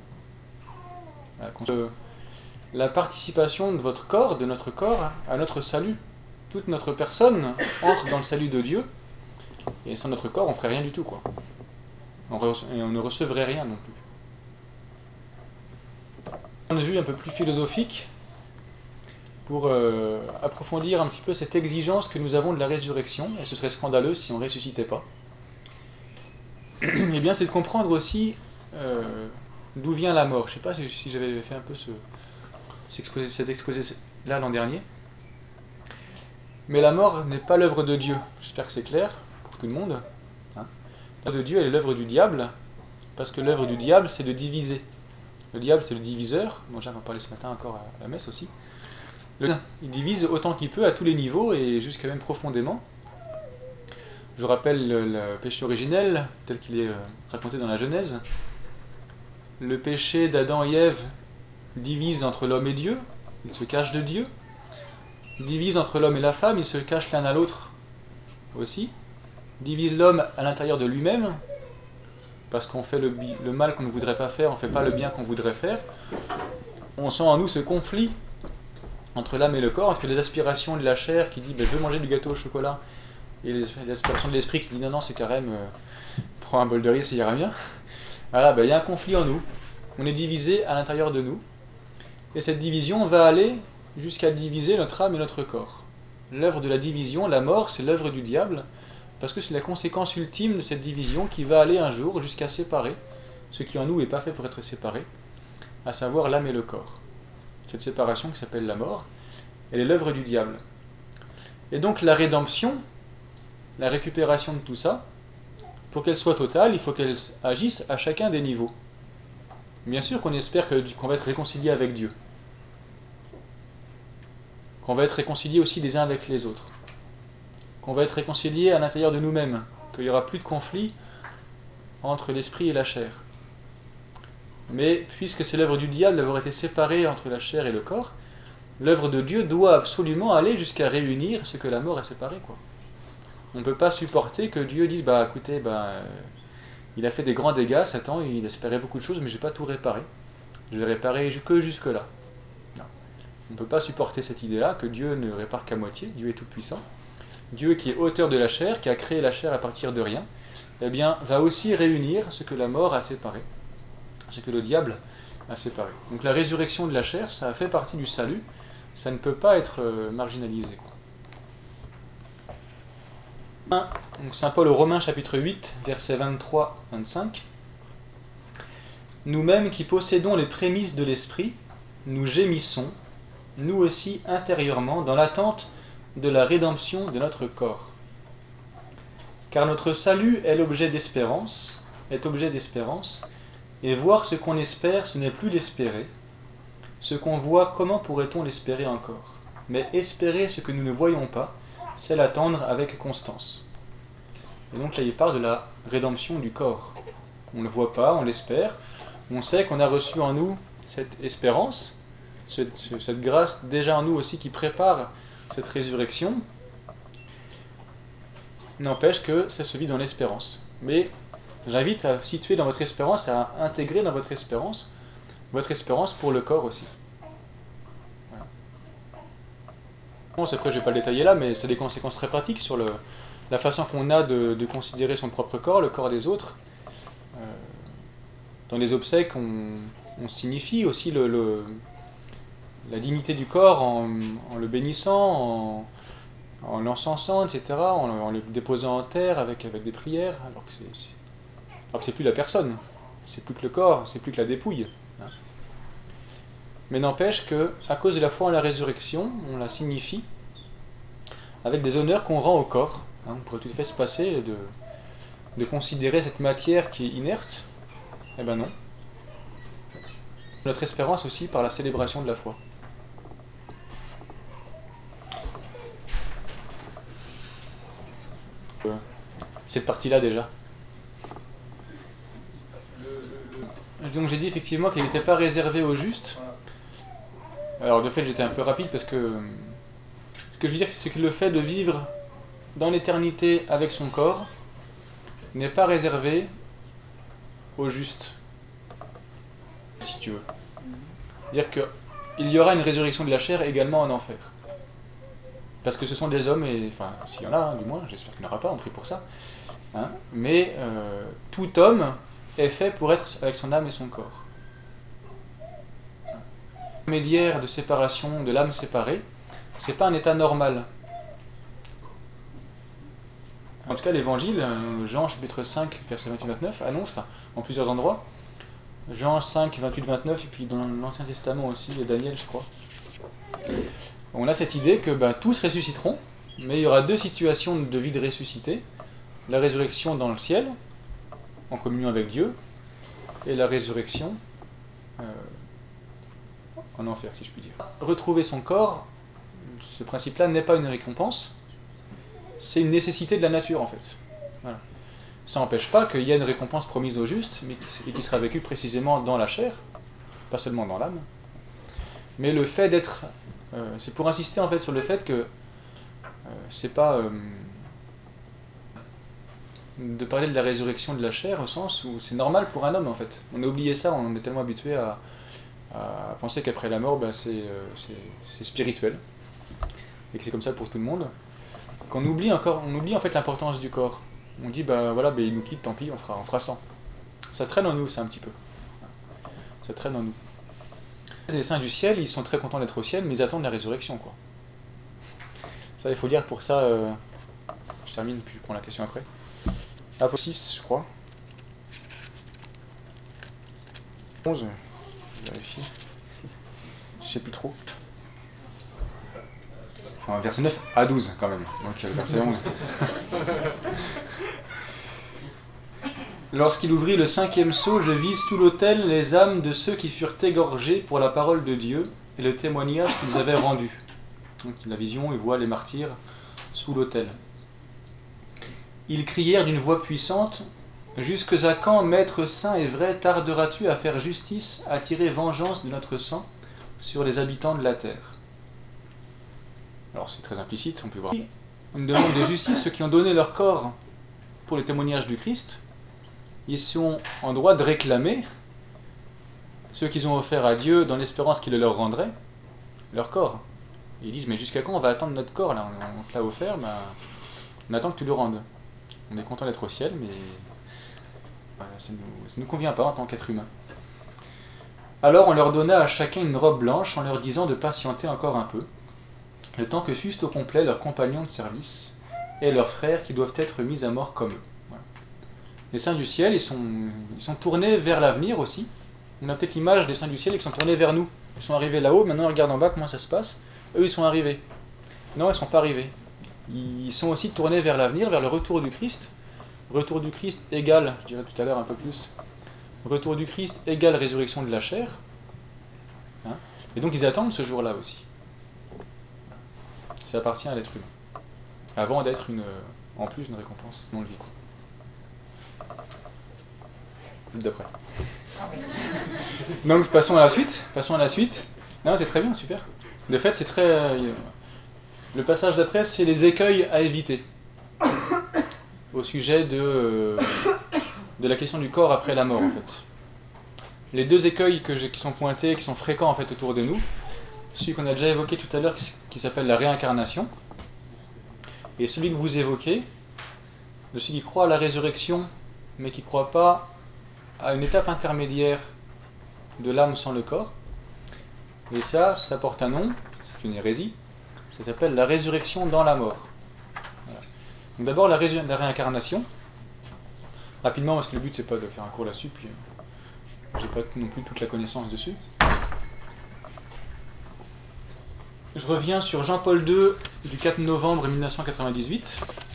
La participation de votre corps, de notre corps, à notre salut. Toute notre personne entre dans le salut de Dieu, et sans notre corps, on ne ferait rien du tout, quoi. On, et on ne recevrait rien non plus. D'un point de vue un peu plus philosophique, pour euh, approfondir un petit peu cette exigence que nous avons de la résurrection, et ce serait scandaleux si on ne ressuscitait pas. Et bien c'est de comprendre aussi euh, d'où vient la mort. Je ne sais pas si, si j'avais fait un peu ce, cet exposé, cet exposé-là l'an dernier. Mais la mort n'est pas l'œuvre de Dieu. J'espère que c'est clair pour tout le monde. Hein. L'œuvre de Dieu, elle est l'œuvre du diable, parce que l'œuvre du diable, c'est de diviser. Le diable, c'est le diviseur, dont j'en ai parlé ce matin encore à la messe aussi. Le, il divise autant qu'il peut à tous les niveaux et jusqu'à même profondément. Je rappelle le, le péché originel, tel qu'il est raconté dans la Genèse. Le péché d'Adam et Ève divise entre l'homme et Dieu, il se cache de Dieu. Il divise entre l'homme et la femme, ils se cachent l'un à l'autre aussi. Il divise l'homme à l'intérieur de lui-même, parce qu'on fait le, le mal qu'on ne voudrait pas faire, on ne fait pas le bien qu'on voudrait faire. On sent en nous ce conflit entre l'âme et le corps, entre les aspirations de la chair qui dit ben, « je veux manger du gâteau au chocolat » et les, les aspirations de l'esprit qui dit « non, non, c'est carême, euh, prends un bol de riz, ça ira bien ». Voilà, ben, il y a un conflit en nous, on est divisé à l'intérieur de nous, et cette division va aller jusqu'à diviser notre âme et notre corps. L'œuvre de la division, la mort, c'est l'œuvre du diable, parce que c'est la conséquence ultime de cette division qui va aller un jour jusqu'à séparer ce qui en nous n'est pas fait pour être séparé, à savoir l'âme et le corps. Cette séparation qui s'appelle la mort, elle est l'œuvre du diable. Et donc la rédemption, la récupération de tout ça, pour qu'elle soit totale, il faut qu'elle agisse à chacun des niveaux. Bien sûr qu'on espère que, qu'on va être réconcilié avec Dieu, qu'on va être réconcilié aussi les uns avec les autres, qu'on va être réconcilié à l'intérieur de nous-mêmes, qu'il n'y aura plus de conflit entre l'esprit et la chair. Mais puisque c'est l'œuvre du diable d'avoir été séparé entre la chair et le corps, l'œuvre de Dieu doit absolument aller jusqu'à réunir ce que la mort a séparé, quoi. On ne peut pas supporter que Dieu dise, bah écoutez, bah, euh, il a fait des grands dégâts, Satan, il a espéré beaucoup de choses, mais je n'ai pas tout réparé. Je vais réparer que jusque-là. Non. On ne peut pas supporter cette idée-là, que Dieu ne répare qu'à moitié, Dieu est tout-puissant. Dieu qui est auteur de la chair, qui a créé la chair à partir de rien, eh bien, va aussi réunir ce que la mort a séparé, ce que le diable a séparé. Donc la résurrection de la chair, ça fait partie du salut, ça ne peut pas être euh, marginalisé, quoi. Donc Saint Paul aux Romains chapitre huit, versets vingt-trois à vingt-cinq. Nous-mêmes qui possédons les prémices de l'esprit, nous gémissons, nous aussi intérieurement, dans l'attente de la rédemption de notre corps. Car notre salut est l'objet d'espérance, est objet d'espérance, et voir ce qu'on espère, ce n'est plus l'espérer. Ce qu'on voit, comment pourrait-on l'espérer encore? Mais espérer ce que nous ne voyons pas, c'est l'attendre avec constance. Et donc là, il parle de la rédemption du corps. On ne le voit pas, on l'espère. On sait qu'on a reçu en nous cette espérance, cette, cette grâce déjà en nous aussi qui prépare cette résurrection. N'empêche que ça se vit dans l'espérance. Mais j'invite à situer dans votre espérance, à intégrer dans votre espérance, votre espérance pour le corps aussi. Voilà. Bon, après, je ne vais pas le détailler là, mais c'est des conséquences très pratiques sur le, la façon qu'on a de, de considérer son propre corps, le corps des autres. Euh, dans les obsèques, on, on signifie aussi le, le, la dignité du corps en, en le bénissant, en, en l'encensant, et cetera, en, en le déposant en terre avec, avec des prières, alors que c'est, c'est, alors que c'est plus la personne, c'est plus que le corps, c'est plus que la dépouille. Hein. Mais n'empêche que, à cause de la foi en la résurrection, on la signifie avec des honneurs qu'on rend au corps. Hein, on pourrait tout à fait se passer de, de considérer cette matière qui est inerte. Eh ben non. Notre espérance aussi par la célébration de la foi. Euh, cette partie-là déjà. Donc j'ai dit effectivement qu'elle n'était pas réservée aux justes. Alors de fait j'étais un peu rapide parce que ce que je veux dire c'est que le fait de vivre dans l'éternité avec son corps n'est pas réservé aux justes, si tu veux. C'est-à-dire qu'il y aura une résurrection de la chair également en enfer. Parce que ce sont des hommes, et enfin s'il y en a, hein, du moins, j'espère qu'il n'y en aura pas, on prie pour ça. Hein, mais euh, tout homme est fait pour être avec son âme et son corps. Médiaire de séparation de l'âme séparée, c'est pas un état normal. En tout cas, l'évangile, Jean chapitre cinq, verset vingt-huit vingt-neuf, annonce, enfin, en plusieurs endroits, Jean cinq, vingt-huit vingt-neuf, et puis dans l'Ancien Testament aussi, et Daniel, je crois. On a cette idée que ben, tous ressusciteront, mais il y aura deux situations de vie de ressuscité. La résurrection dans le ciel, en communion avec Dieu, et la résurrection euh, en enfer, si je puis dire. Retrouver son corps, ce principe-là n'est pas une récompense, c'est une nécessité de la nature en fait. Voilà. Ça n'empêche pas qu'il y a une récompense promise aux justes, mais qui, qui sera vécue précisément dans la chair, pas seulement dans l'âme. Mais le fait d'être... Euh, c'est pour insister en fait sur le fait que euh, c'est pas... Euh, de parler de la résurrection de la chair au sens où c'est normal pour un homme en fait. On a oublié ça, on est tellement habitué à, à penser qu'après la mort ben, c'est euh, spirituel et que c'est comme ça pour tout le monde. Qu'on oublie encore, on oublie en fait l'importance du corps. On dit bah voilà, ben, il nous quitte, tant pis, on fera, on fera sans. Ça traîne en nous, ça un petit peu. Ça traîne en nous. Les saints du ciel, ils sont très contents d'être au ciel, mais ils attendent la résurrection quoi. Ça, il faut dire pour ça. Euh, je termine puis je prends la question après. Apôtre six, je crois. onze, je vérifie. Je sais plus trop. Enfin, verset neuf à douze quand même. Donc verset onze. Lorsqu'il ouvrit le cinquième sceau, je vis sous l'autel les âmes de ceux qui furent égorgés pour la parole de Dieu et le témoignage qu'ils avaient rendu. Donc la vision, il voit les martyrs sous l'autel. Ils crièrent d'une voix puissante « Jusque à quand, Maître saint et vrai, tarderas-tu à faire justice, à tirer vengeance de notre sang sur les habitants de la terre ?» Alors c'est très implicite, on peut voir. Une demande de justice, ceux qui ont donné leur corps pour les témoignages du Christ, ils sont en droit de réclamer ceux qu'ils ont offert à Dieu dans l'espérance qu'il le leur rendrait, leur corps. Et ils disent « Mais jusqu'à quand on va attendre notre corps là? On, on te l'a offert, ben, on attend que tu le rendes. » On est content d'être au ciel, mais ça ne nous, ça nous convient pas en tant qu'être humain. Alors on leur donna à chacun une robe blanche en leur disant de patienter encore un peu, le temps que fussent au complet leurs compagnons de service et leurs frères qui doivent être mis à mort comme eux. Voilà. Les saints du ciel, ils sont, ils sont tournés vers l'avenir aussi. On a peut-être l'image des saints du ciel qui sont tournés vers nous. Ils sont arrivés là-haut, maintenant ils regardent en bas comment ça se passe. Eux, ils sont arrivés. Non, ils ne sont pas arrivés. Ils sont aussi tournés vers l'avenir, vers le retour du Christ. Retour du Christ égale, je dirais tout à l'heure un peu plus, retour du Christ égale résurrection de la chair. Hein, et donc ils attendent ce jour-là aussi. Ça appartient à l'être humain. Avant d'être une, en plus une récompense non liée. D'après. Donc passons à la suite. Passons à la suite. Non, c'est très bien, super. De fait, c'est très... Euh, Le passage d'après, c'est les écueils à éviter au sujet de, euh, de la question du corps après la mort, en fait. Les deux écueils que qui sont pointés, qui sont fréquents en fait autour de nous, celui qu'on a déjà évoqué tout à l'heure, qui s'appelle la réincarnation, et celui que vous évoquez, de celui qui croit à la résurrection, mais qui ne croit pas à une étape intermédiaire de l'âme sans le corps. Et ça, ça porte un nom, c'est une hérésie. Ça s'appelle la résurrection dans la mort. Voilà. Donc d'abord la, ré la réincarnation. Rapidement, parce que le but c'est pas de faire un cours là-dessus, puis euh, j'ai pas non plus toute la connaissance dessus. Je reviens sur Jean-Paul deux du quatre novembre mille neuf cent quatre-vingt-dix-huit.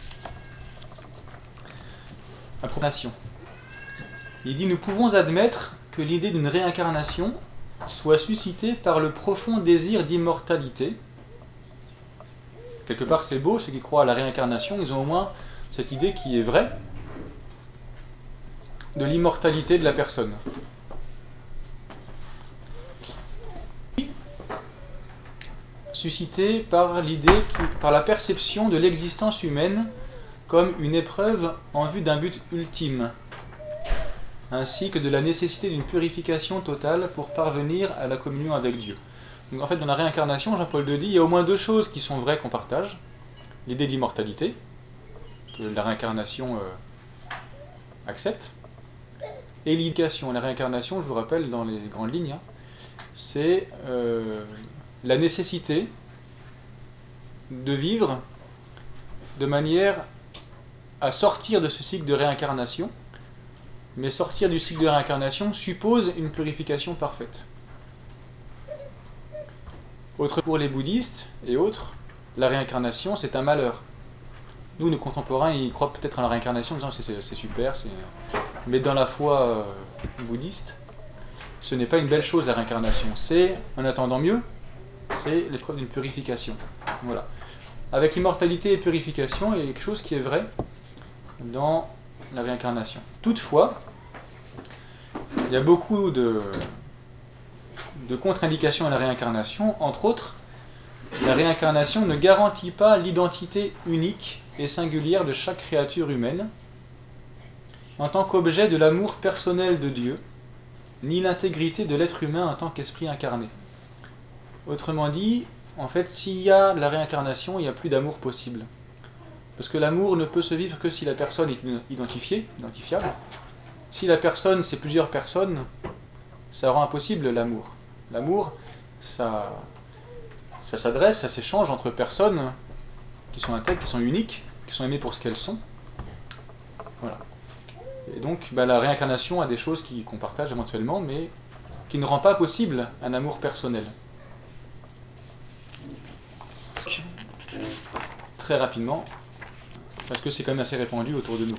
Approbation. Il dit « Nous pouvons admettre que l'idée d'une réincarnation soit suscitée par le profond désir d'immortalité. » Quelque part c'est beau, ceux qui croient à la réincarnation, ils ont au moins cette idée qui est vraie de l'immortalité de la personne. Suscité par l'idée, par la perception de l'existence humaine comme une épreuve en vue d'un but ultime, ainsi que de la nécessité d'une purification totale pour parvenir à la communion avec Dieu. Donc en fait, dans la réincarnation, Jean-Paul deux dit, il y a au moins deux choses qui sont vraies qu'on partage. L'idée d'immortalité, que la réincarnation euh, accepte, et l'éducation. La réincarnation, je vous rappelle, dans les grandes lignes, hein, c'est euh, la nécessité de vivre de manière à sortir de ce cycle de réincarnation, mais sortir du cycle de réincarnation suppose une purification parfaite. Autre pour les bouddhistes et autres, la réincarnation c'est un malheur. Nous, nos contemporains, ils croient peut-être en la réincarnation en disant c'est, c'est super, c'est... mais dans la foi euh, bouddhiste, ce n'est pas une belle chose la réincarnation. C'est, en attendant mieux, c'est l'épreuve d'une purification. Voilà. Avec immortalité et purification, il y a quelque chose qui est vrai dans la réincarnation. Toutefois, il y a beaucoup de, de contre-indications à la réincarnation. Entre autres, la réincarnation ne garantit pas l'identité unique et singulière de chaque créature humaine en tant qu'objet de l'amour personnel de Dieu, ni l'intégrité de l'être humain en tant qu'esprit incarné. Autrement dit, en fait, s'il y a la réincarnation, il n'y a plus d'amour possible. Parce que l'amour ne peut se vivre que si la personne est identifiée, identifiable. Si la personne, c'est plusieurs personnes, ça rend impossible l'amour. L'amour, ça, ça s'adresse, ça s'échange entre personnes qui sont intègres, qui sont uniques, qui sont aimées pour ce qu'elles sont. Voilà. Et donc, bah, la réincarnation a des choses qui, qu'on partage éventuellement, mais qui ne rend pas possible un amour personnel. Très rapidement, parce que c'est quand même assez répandu autour de nous.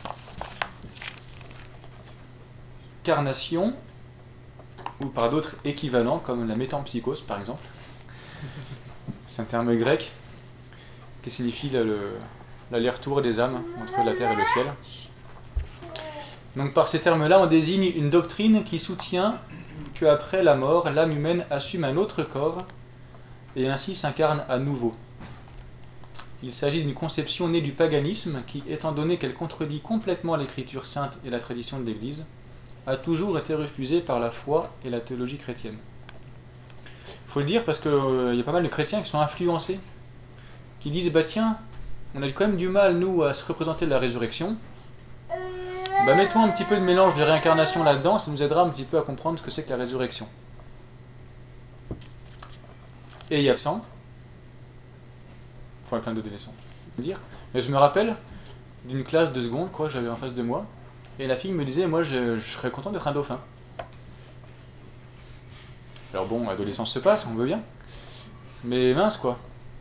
Incarnation, ou par d'autres équivalents, comme la métempsychose par exemple. C'est un terme grec qui signifie le, le, l'aller-retour des âmes entre la terre et le ciel. Donc par ces termes-là, on désigne une doctrine qui soutient qu'après la mort, l'âme humaine assume un autre corps et ainsi s'incarne à nouveau. Il s'agit d'une conception née du paganisme qui, étant donné qu'elle contredit complètement l'écriture sainte et la tradition de l'Église, a toujours été refusée par la foi et la théologie chrétienne. Il faut le dire parce qu'il euh, y a pas mal de chrétiens qui sont influencés, qui disent bah tiens, on a quand même du mal nous à se représenter la résurrection, bah mettons un petit peu de mélange de réincarnation là-dedans, ça nous aidera un petit peu à comprendre ce que c'est que la résurrection. Et il y a cent, enfin plein d'autres adolescents, dire. Mais je me rappelle d'une classe de seconde, quoi, j'avais en face de moi, et la fille me disait, moi je, je serais content d'être un dauphin. Alors bon, l'adolescence se passe, on veut bien, mais mince quoi.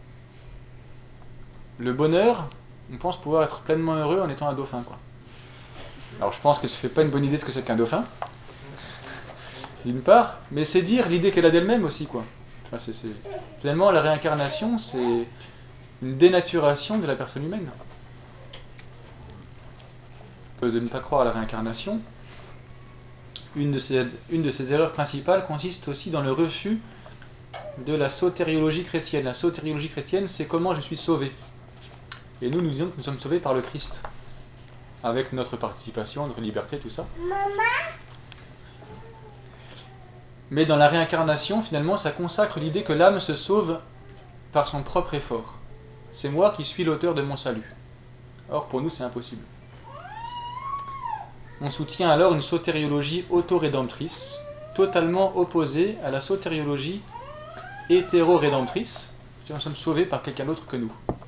Le bonheur, on pense pouvoir être pleinement heureux en étant un dauphin, quoi. Alors je pense que ça ne fait pas une bonne idée de ce que c'est qu'un dauphin, d'une part, mais c'est dire l'idée qu'elle a d'elle-même aussi, quoi. Enfin, c'est, c'est... Finalement, la réincarnation, c'est une dénaturation de la personne humaine. De ne pas croire à la réincarnation, une de ces, une de ces erreurs principales consiste aussi dans le refus de la sotériologie chrétienne. La sotériologie chrétienne, c'est comment je suis sauvé. Et nous, nous disons que nous sommes sauvés par le Christ, avec notre participation, notre liberté, tout ça. Mais dans la réincarnation, finalement, ça consacre l'idée que l'âme se sauve par son propre effort. C'est moi qui suis l'auteur de mon salut. Or, pour nous, c'est impossible. On soutient alors une sotériologie autorédemptrice, totalement opposée à la sotériologie hétéro-rédemptrice, c'est-à-dire nous sommes sauvés par quelqu'un d'autre que nous.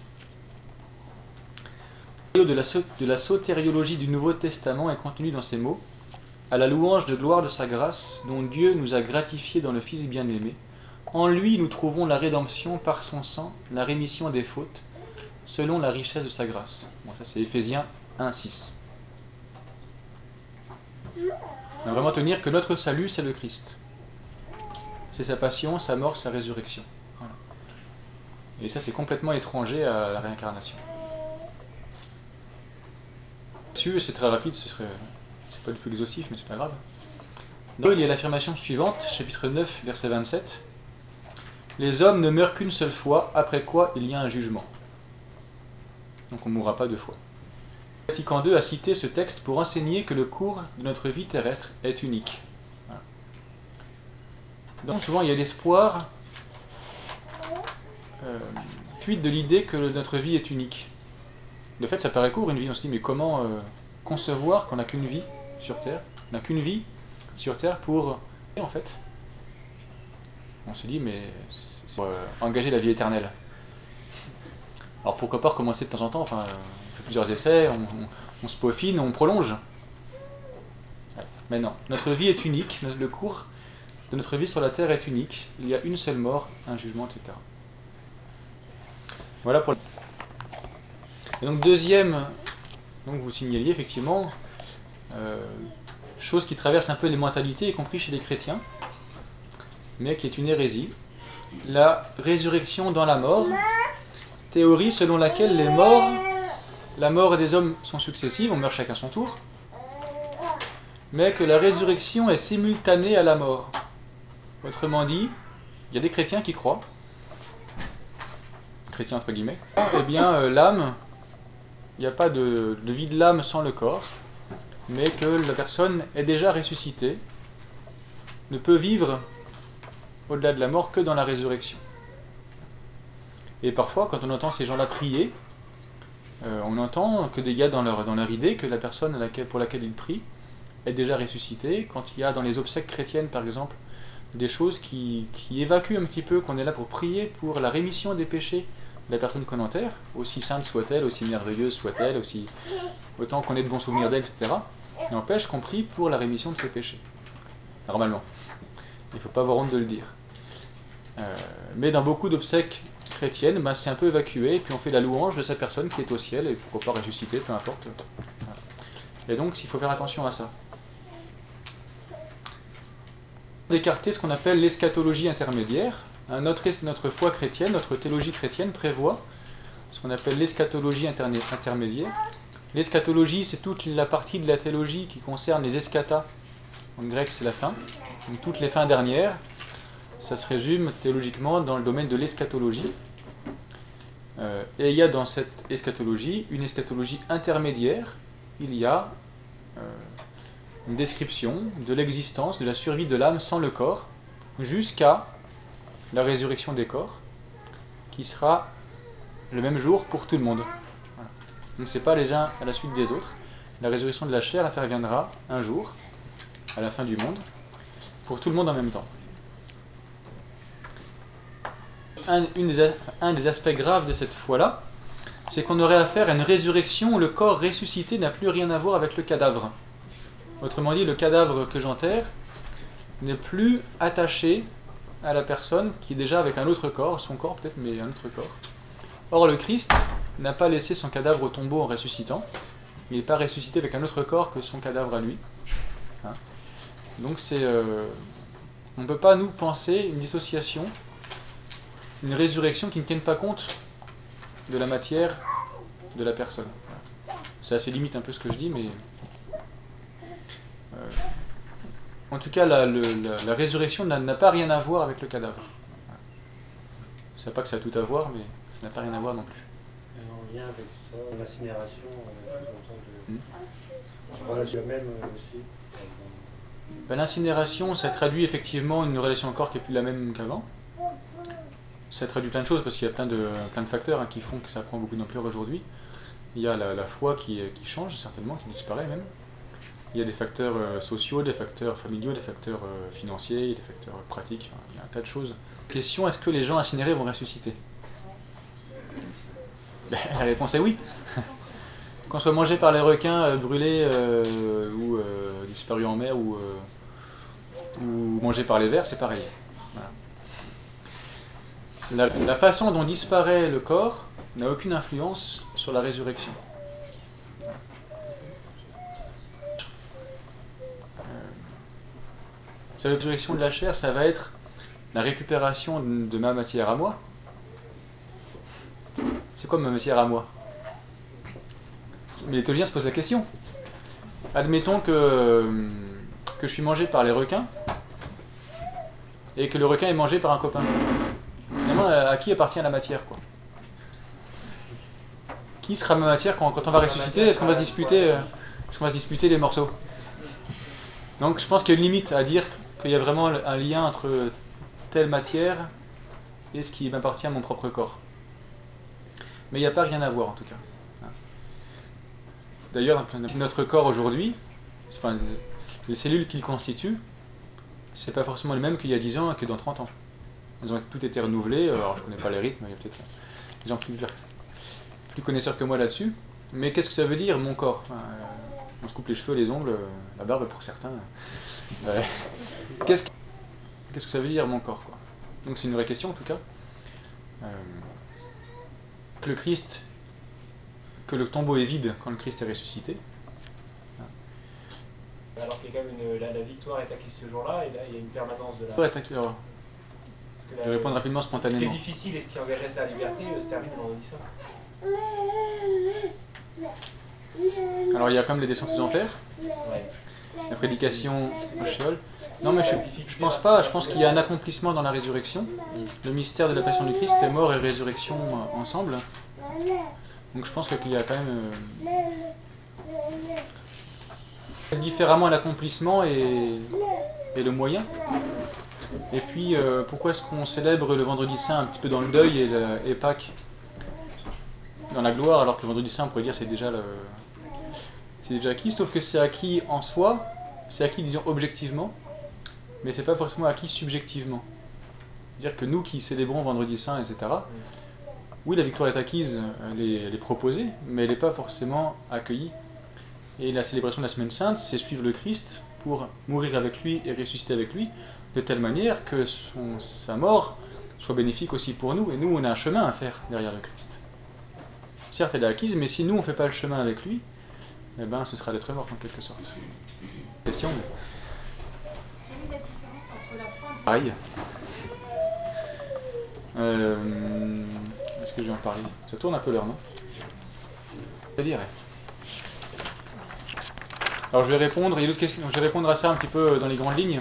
De la, de la sotériologie du Nouveau Testament est contenu dans ces mots: à la louange de gloire de sa grâce, dont Dieu nous a gratifiés dans le Fils bien-aimé. En lui, nous trouvons la rédemption par son sang, la rémission des fautes, selon la richesse de sa grâce. Bon, ça c'est Éphésiens un six. On va vraiment tenir que notre salut, c'est le Christ. C'est sa passion, sa mort, sa résurrection. Voilà. Et ça, c'est complètement étranger à la réincarnation. C'est très rapide, ce serait, c'est pas du tout exhaustif, mais c'est pas grave. Donc, il y a l'affirmation suivante, chapitre neuf, verset vingt-sept. Les hommes ne meurent qu'une seule fois, après quoi il y a un jugement. Donc on ne mourra pas deux fois. Vatican deux a cité ce texte pour enseigner que le cours de notre vie terrestre est unique. Voilà. Donc souvent il y a l'espoir, euh, fuite de l'idée que notre vie est unique. De fait, ça paraît court une vie, on se dit mais comment euh, concevoir qu'on n'a qu'une vie sur Terre, on n'a qu'une vie sur Terre pour... En fait, on se dit mais c'est pour euh, engager la vie éternelle. Alors pourquoi pas recommencer de temps en temps, enfin, on fait plusieurs essais, on, on, on se peaufine, on prolonge. Ouais. Mais non, notre vie est unique, le cours de notre vie sur la terre est unique. Il y a une seule mort, un jugement, et cetera. Voilà pour... Et donc deuxième, donc vous signaliez effectivement, euh, chose qui traverse un peu les mentalités, y compris chez les chrétiens, mais qui est une hérésie, la résurrection dans la mort, théorie selon laquelle les morts, la mort des hommes sont successives, on meurt chacun son tour, mais que la résurrection est simultanée à la mort. Autrement dit, il y a des chrétiens qui croient, chrétiens entre guillemets, eh bien euh, l'âme, il n'y a pas de, de vie de l'âme sans le corps, mais que la personne est déjà ressuscitée, ne peut vivre au-delà de la mort que dans la résurrection. Et parfois, quand on entend ces gens-là prier, euh, on entend que des gars dans leur, dans leur idée que la personne à laquelle, pour laquelle ils prient est déjà ressuscitée. Quand il y a dans les obsèques chrétiennes, par exemple, des choses qui, qui évacuent un petit peu qu'on est là pour prier pour la rémission des péchés de la personne qu'on enterre, aussi sainte soit-elle, aussi merveilleuse soit-elle, aussi autant qu'on ait de bons souvenirs d'elle, et cetera, n'empêche qu'on prie pour la rémission de ses péchés. Normalement. Il ne faut pas avoir honte de le dire. Euh, mais dans beaucoup d'obsèques chrétiennes, ben, c'est un peu évacué, et puis on fait la louange de sa personne qui est au ciel, et pourquoi pas ressusciter, peu importe. Voilà. Et donc, il faut faire attention à ça. D'écarter ce qu'on appelle l'eschatologie intermédiaire. Hein, notre, notre foi chrétienne, notre théologie chrétienne prévoit ce qu'on appelle l'eschatologie intermédiaire. L'eschatologie, c'est toute la partie de la théologie qui concerne les eschatas. En grec, c'est la fin. Donc, toutes les fins dernières, ça se résume théologiquement dans le domaine de l'eschatologie. Euh, et il y a dans cette eschatologie une eschatologie intermédiaire. Il y a euh, une description de l'existence, de la survie de l'âme sans le corps, jusqu'à la résurrection des corps, qui sera le même jour pour tout le monde. Voilà. Donc ce n'est pas les uns à la suite des autres. La résurrection de la chair interviendra un jour, à la fin du monde, pour tout le monde en même temps. Un, une des, un des aspects graves de cette foi-là, c'est qu'on aurait affaire à une résurrection où le corps ressuscité n'a plus rien à voir avec le cadavre. Autrement dit, le cadavre que j'enterre n'est plus attaché à la personne qui est déjà avec un autre corps, son corps peut-être, mais un autre corps. Or, le Christ n'a pas laissé son cadavre au tombeau en ressuscitant. Il n'est pas ressuscité avec un autre corps que son cadavre à lui. Hein? Donc, c'est, euh, on ne peut pas, nous, penser une dissociation, une résurrection qui ne tienne pas compte de la matière de la personne. C'est assez limite un peu ce que je dis, mais... Euh, en tout cas, la, le, la, la résurrection n'a pas rien à voir avec le cadavre. Je ne sais pas que ça a tout à voir, mais ça n'a pas rien à voir non plus. Et en lien avec ça, l'incinération, euh, de... hmm. je parle de même aussi. Ben, l'incinération, ça traduit effectivement une relation au corps qui n'est plus la même qu'avant. Ça traduit plein de choses, parce qu'il y a plein de, plein de facteurs hein, qui font que ça prend beaucoup d'ampleur aujourd'hui. Il y a la, la foi qui, qui change, certainement, qui disparaît même. Il y a des facteurs euh, sociaux, des facteurs familiaux, des facteurs euh, financiers, des facteurs euh, pratiques, enfin, il y a un tas de choses. Question, est-ce que les gens incinérés vont ressusciter? Ben, la réponse est oui. Qu'on soit mangé par les requins, euh, brûlés, euh, ou euh, disparus en mer, ou, euh, ou mangé par les vers, c'est pareil. Voilà. La, la façon dont disparaît le corps n'a aucune influence sur la résurrection. La résurrection de la chair, ça va être la récupération de ma matière à moi. C'est quoi ma matière à moi? Mais les théologiens se posent la question. Admettons que, que je suis mangé par les requins et que le requin est mangé par un copain. Finalement, à qui appartient la matière, quoi? Qui sera ma matière quand, quand on va ressusciter? Est-ce qu'on va se disputer, est-ce qu'on va se disputer les morceaux? Donc je pense qu'il y a une limite à dire qu'il y a vraiment un lien entre telle matière et ce qui m'appartient à mon propre corps. Mais il n'y a pas rien à voir en tout cas. D'ailleurs, notre corps aujourd'hui, enfin, les cellules qu'il constitue, c'est pas forcément les mêmes qu'il y a dix ans et que dans trente ans. Elles ont toutes été renouvelées, alors je ne connais pas les rythmes, il y a peut-être des gens plus, plus connaisseur que moi là-dessus. Mais qu'est-ce que ça veut dire, mon corps? euh, On se coupe les cheveux, les ongles, la barbe pour certains. Euh, Qu'est-ce que, qu'est-ce que ça veut dire, mon corps, quoi? Donc c'est une vraie question, en tout cas. Euh, que le Christ, que le tombeau est vide quand le Christ est ressuscité. Alors qu'il y a quand même une, la, la victoire est acquise ce jour-là, et là il y a une permanence de la... Ouais, alors, Parce que je la- vais répondre rapidement, Ce qui spontanément. est difficile et ce qui engagerait sa liberté euh, se termine le vendredi saint. Alors il y a comme les descentes aux enfers, Ouais. la prédication au Sheol. Non mais je, je pense pas, je pense qu'il y a un accomplissement dans la résurrection. Le mystère de la passion du Christ est mort et résurrection euh, ensemble. Donc je pense qu'il y a quand même euh, différemment l'accomplissement et, et le moyen. Et puis euh, pourquoi est-ce qu'on célèbre le vendredi saint un petit peu dans le deuil et, le, et Pâques dans la gloire, alors que le vendredi saint on pourrait dire c'est déjà le, c'est déjà acquis, sauf que c'est acquis en soi, c'est acquis disons objectivement, mais c'est pas forcément acquis subjectivement. C'est-à-dire que nous qui célébrons vendredi saint, et cetera, oui la victoire est acquise, elle est, elle est proposée, mais elle n'est pas forcément accueillie. Et la célébration de la semaine sainte, c'est suivre le Christ pour mourir avec lui et ressusciter avec lui, de telle manière que son, sa mort soit bénéfique aussi pour nous, et nous on a un chemin à faire derrière le Christ. Certes elle est acquise, mais si nous on ne fait pas le chemin avec lui, eh ben ce sera l'être mort en quelque sorte. Question. Quelle est la différence entre la fin de... Pareil. Euh, Est-ce que je vais en parler? Ça tourne un peu l'heure, non? C'est-à-dire. Alors je vais répondre, il y a d'autres questions, je vais répondre à ça un petit peu dans les grandes lignes.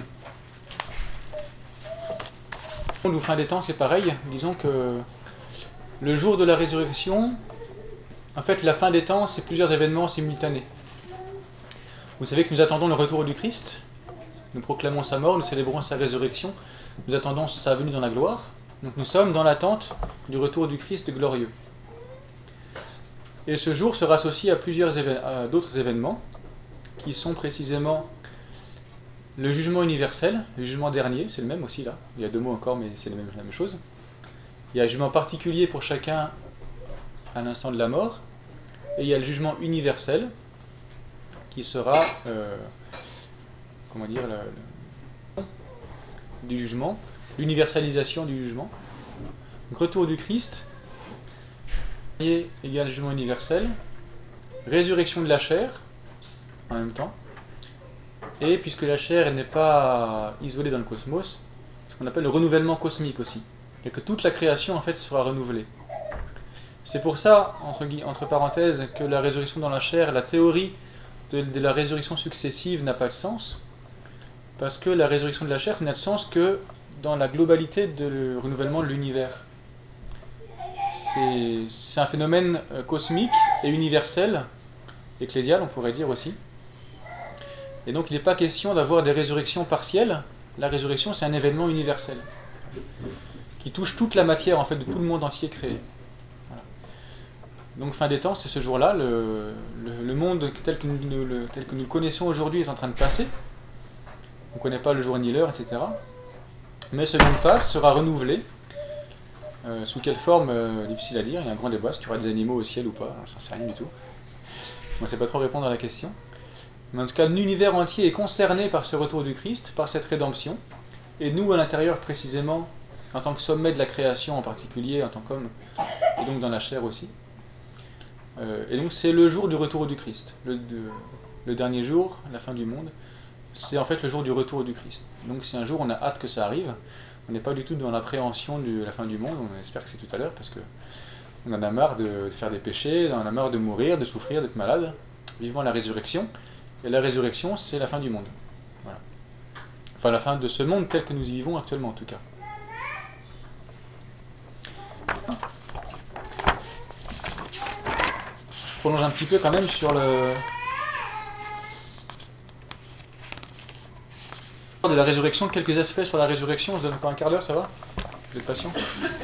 Ou fin des temps, c'est pareil. Disons que le jour de la résurrection, en fait, la fin des temps, c'est plusieurs événements simultanés. Vous savez que nous attendons le retour du Christ, nous proclamons sa mort, nous célébrons sa résurrection, nous attendons sa venue dans la gloire. Donc nous sommes dans l'attente du retour du Christ glorieux. Et ce jour sera associé à plusieurs évén- à d'autres événements, qui sont précisément le jugement universel, le jugement dernier, c'est le même aussi là, il y a deux mots encore mais c'est la même, la même chose. Il y a un jugement particulier pour chacun à l'instant de la mort, et il y a le jugement universel, qui sera, euh, comment dire, le, le, du jugement, l'universalisation du jugement. Donc retour du Christ, égale jugement universel, résurrection de la chair, en même temps, et puisque la chair n'est pas isolée dans le cosmos, ce qu'on appelle le renouvellement cosmique aussi, et que toute la création en fait sera renouvelée. C'est pour ça, entre, entre parenthèses, que la résurrection dans la chair, la théorie de, de la résurrection successive n'a pas de sens, parce que la résurrection de la chair, ça n'a de sens que dans la globalité du renouvellement de l'univers. C'est un phénomène cosmique et universel, ecclésial on pourrait dire aussi. Et donc il n'est pas question d'avoir des résurrections partielles. La résurrection c'est un événement universel qui touche toute la matière en fait de tout le monde entier créé. Voilà. Donc fin des temps, c'est ce jour-là, le, le, le monde tel que, nous, le, tel que nous le connaissons aujourd'hui est en train de passer. On ne connaît pas le jour ni l'heure, et cetera. Mais ce monde passe, sera renouvelé. Euh, sous quelle forme, euh, difficile à dire, il y a un grand débat, est-ce qu'il y aura des animaux au ciel ou pas, j'en sais rien du tout. On ne sait pas trop répondre à la question. Mais en tout cas, l'univers entier est concerné par ce retour du Christ, par cette rédemption. Et nous, à l'intérieur précisément, en tant que sommet de la création en particulier, en tant qu'homme, et donc dans la chair aussi. Euh, et donc c'est le jour du retour du Christ. Le, de, le dernier jour, la fin du monde, c'est en fait le jour du retour du Christ. Donc c'est un jour, on a hâte que ça arrive. On n'est pas du tout dans l'appréhension de la fin du monde, on espère que c'est tout à l'heure, parce que on en a marre de faire des péchés, on en a marre de mourir, de souffrir, d'être malade. Vivement la résurrection. Et la résurrection, c'est la fin du monde. Voilà. Enfin, la fin de ce monde tel que nous y vivons actuellement, en tout cas. Je prolonge un petit peu quand même sur le... de la résurrection, quelques aspects sur la résurrection. Je vous donne encore un quart d'heure, ça va? Vous êtes patient?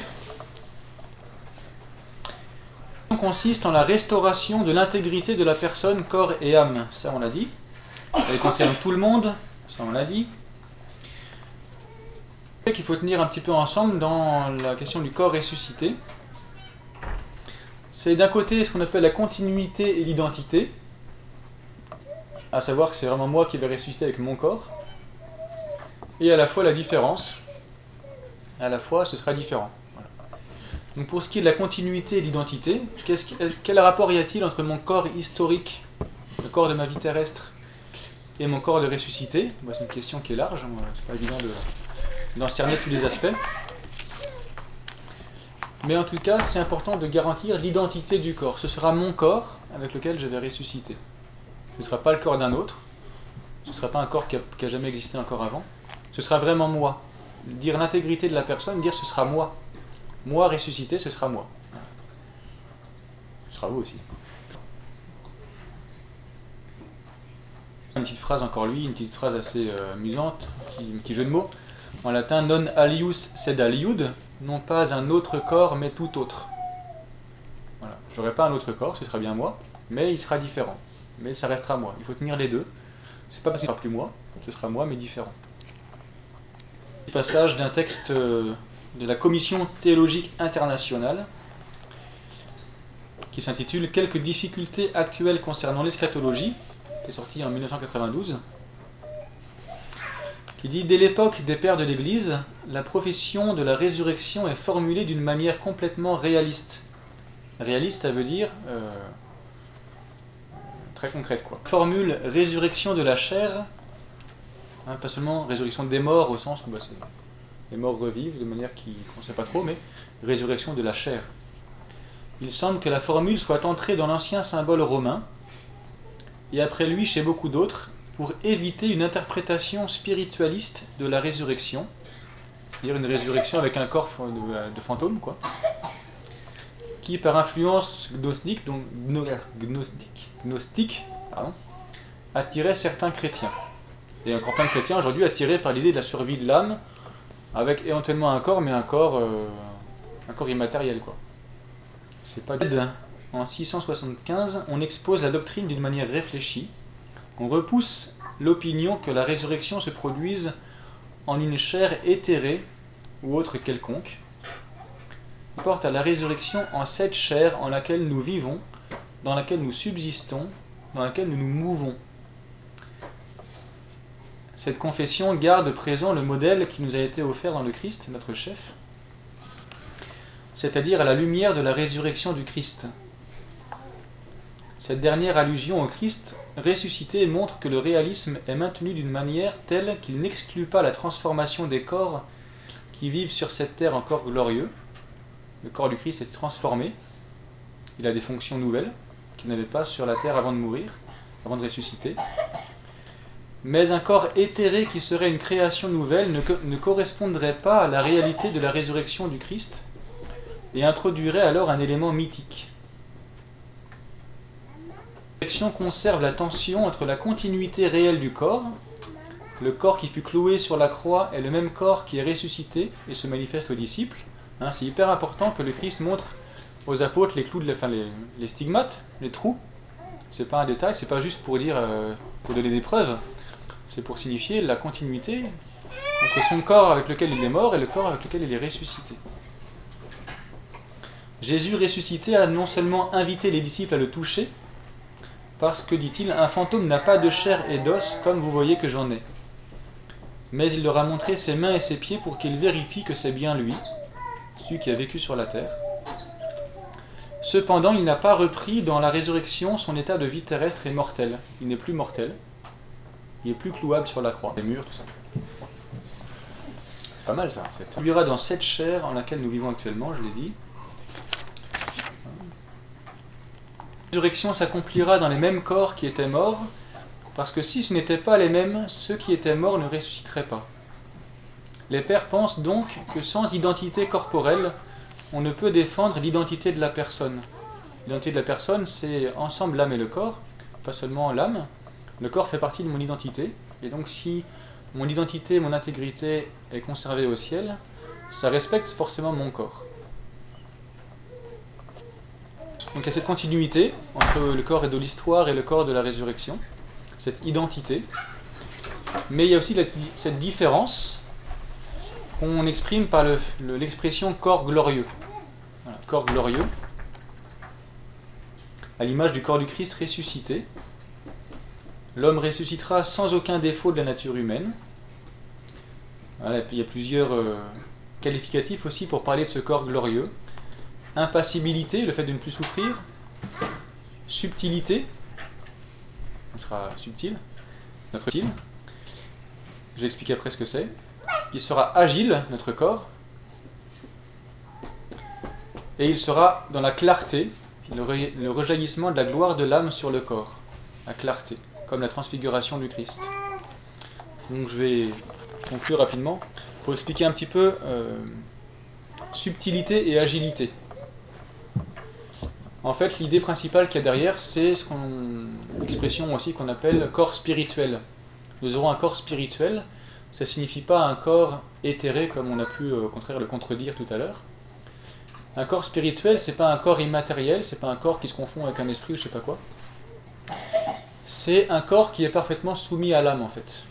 Consiste en la restauration de l'intégrité de la personne, corps et âme. Ça, on l'a dit. Elle concerne tout le monde. Ça, on l'a dit. Qu'il faut tenir un petit peu ensemble dans la question du corps ressuscité. C'est d'un côté ce qu'on appelle la continuité et l'identité, à savoir que c'est vraiment moi qui vais ressusciter avec mon corps, et à la fois la différence, à la fois ce sera différent. Voilà. Donc pour ce qui est de la continuité et de l'identité, qu'est-ce que, quel rapport y a-t-il entre mon corps historique, le corps de ma vie terrestre, et mon corps de ressuscité? Bah, c'est une question qui est large, c'est pas évident de, d'en cerner tous les aspects. Mais en tout cas, c'est important de garantir l'identité du corps. Ce sera mon corps avec lequel je vais ressusciter. Ce ne sera pas le corps d'un autre. Ce ne sera pas un corps qui n'a jamais existé encore avant. Ce sera vraiment moi. Dire l'intégrité de la personne, dire ce sera moi. Moi ressuscité, ce sera moi. Ce sera vous aussi. Une petite phrase encore lui, une petite phrase assez euh, amusante, un petit, petit jeu de mots. En latin, non alius sed aliud, non pas un autre corps, mais tout autre. Voilà. Je n'aurai pas un autre corps, ce sera bien moi, mais il sera différent. Mais ça restera moi. Il faut tenir les deux. C'est pas parce que ce sera plus moi, ce sera moi, mais différent. Passage d'un texte de la Commission théologique internationale qui s'intitule « Quelques difficultés actuelles concernant l'eschatologie », qui est sorti en mille neuf cent quatre-vingt-douze, qui dit « Dès l'époque des pères de l'Église, la profession de la résurrection est formulée d'une manière complètement réaliste. » Réaliste, ça veut dire euh, très concrète, quoi. Formule « résurrection de la chair », hein, pas seulement résurrection des morts au sens où bah, c'est, les morts revivent de manière qu'on ne sait pas trop, mais résurrection de la chair. Il semble que la formule soit entrée dans l'ancien symbole romain, et après lui chez beaucoup d'autres, pour éviter une interprétation spiritualiste de la résurrection, c'est-à-dire une résurrection avec un corps de, de fantôme, quoi, qui par influence gnostique, donc gnostique, gnostique pardon, attirait certains chrétiens. Et encore plein de chrétiens aujourd'hui attirés par l'idée de la survie de l'âme, avec éventuellement un corps, mais un corps, euh, un corps immatériel, quoi. C'est pas dead. En six cent soixante-quinze, on expose la doctrine d'une manière réfléchie. On repousse l'opinion que la résurrection se produise en une chair éthérée ou autre quelconque. On porte à la résurrection en cette chair en laquelle nous vivons, dans laquelle nous subsistons, dans laquelle nous nous mouvons. Cette confession garde présent le modèle qui nous a été offert dans le Christ, notre chef, c'est-à-dire à la lumière de la résurrection du Christ. Cette dernière allusion au Christ ressuscité montre que le réalisme est maintenu d'une manière telle qu'il n'exclut pas la transformation des corps qui vivent sur cette terre encore glorieux. Le corps du Christ est transformé, il a des fonctions nouvelles qu'il n'avait pas sur la terre avant de mourir, avant de ressusciter. Mais un corps éthéré qui serait une création nouvelle ne, ne correspondrait pas à la réalité de la résurrection du Christ et introduirait alors un élément mythique. La résurrection conserve la tension entre la continuité réelle du corps, le corps qui fut cloué sur la croix est le même corps qui est ressuscité et se manifeste aux disciples. Hein, c'est hyper important que le Christ montre aux apôtres les clous, de la, enfin les, les stigmates, les trous. C'est pas un détail, c'est pas juste pour dire, euh, pour donner des preuves. C'est pour signifier la continuité entre son corps avec lequel il est mort et le corps avec lequel il est ressuscité. Jésus ressuscité a non seulement invité les disciples à le toucher, parce que, dit-il, un fantôme n'a pas de chair et d'os comme vous voyez que j'en ai. Mais il leur a montré ses mains et ses pieds pour qu'ils vérifient que c'est bien lui, celui qui a vécu sur la terre. Cependant, il n'a pas repris dans la résurrection son état de vie terrestre et mortel. Il n'est plus mortel. Il est plus clouable sur la croix. Les murs, tout ça. Pas mal ça. Il y aura dans cette chair en laquelle nous vivons actuellement, je l'ai dit. La résurrection s'accomplira dans les mêmes corps qui étaient morts, parce que si ce n'étaient pas les mêmes, ceux qui étaient morts ne ressusciteraient pas. Les pères pensent donc que sans identité corporelle, on ne peut défendre l'identité de la personne. L'identité de la personne, c'est ensemble l'âme et le corps, pas seulement l'âme. Le corps fait partie de mon identité, et donc si mon identité, mon intégrité est conservée au ciel, ça respecte forcément mon corps. Donc il y a cette continuité entre le corps de l'histoire et le corps de la résurrection, cette identité, mais il y a aussi la, cette différence qu'on exprime par le, le, l'expression corps glorieux. Voilà, corps glorieux. à l'image du corps du Christ ressuscité. L'homme ressuscitera sans aucun défaut de la nature humaine. Voilà, il y a plusieurs euh, qualificatifs aussi pour parler de ce corps glorieux. Impassibilité, le fait de ne plus souffrir. Subtilité, on sera subtil, notre subtil. Je vais expliquer après ce que c'est. Il sera agile, notre corps. Et il sera dans la clarté, le, re- le rejaillissement de la gloire de l'âme sur le corps. La clarté, comme la transfiguration du Christ. Donc je vais conclure rapidement pour expliquer un petit peu euh, subtilité et agilité. En fait, l'idée principale qu'il y a derrière, c'est ce qu'on, l'expression aussi qu'on appelle corps spirituel. Nous aurons un corps spirituel, ça ne signifie pas un corps éthéré comme on a pu euh, au contraire le contredire tout à l'heure. Un corps spirituel, c'est pas un corps immatériel, c'est pas un corps qui se confond avec un esprit ou je sais pas quoi. C'est un corps qui est parfaitement soumis à l'âme en fait.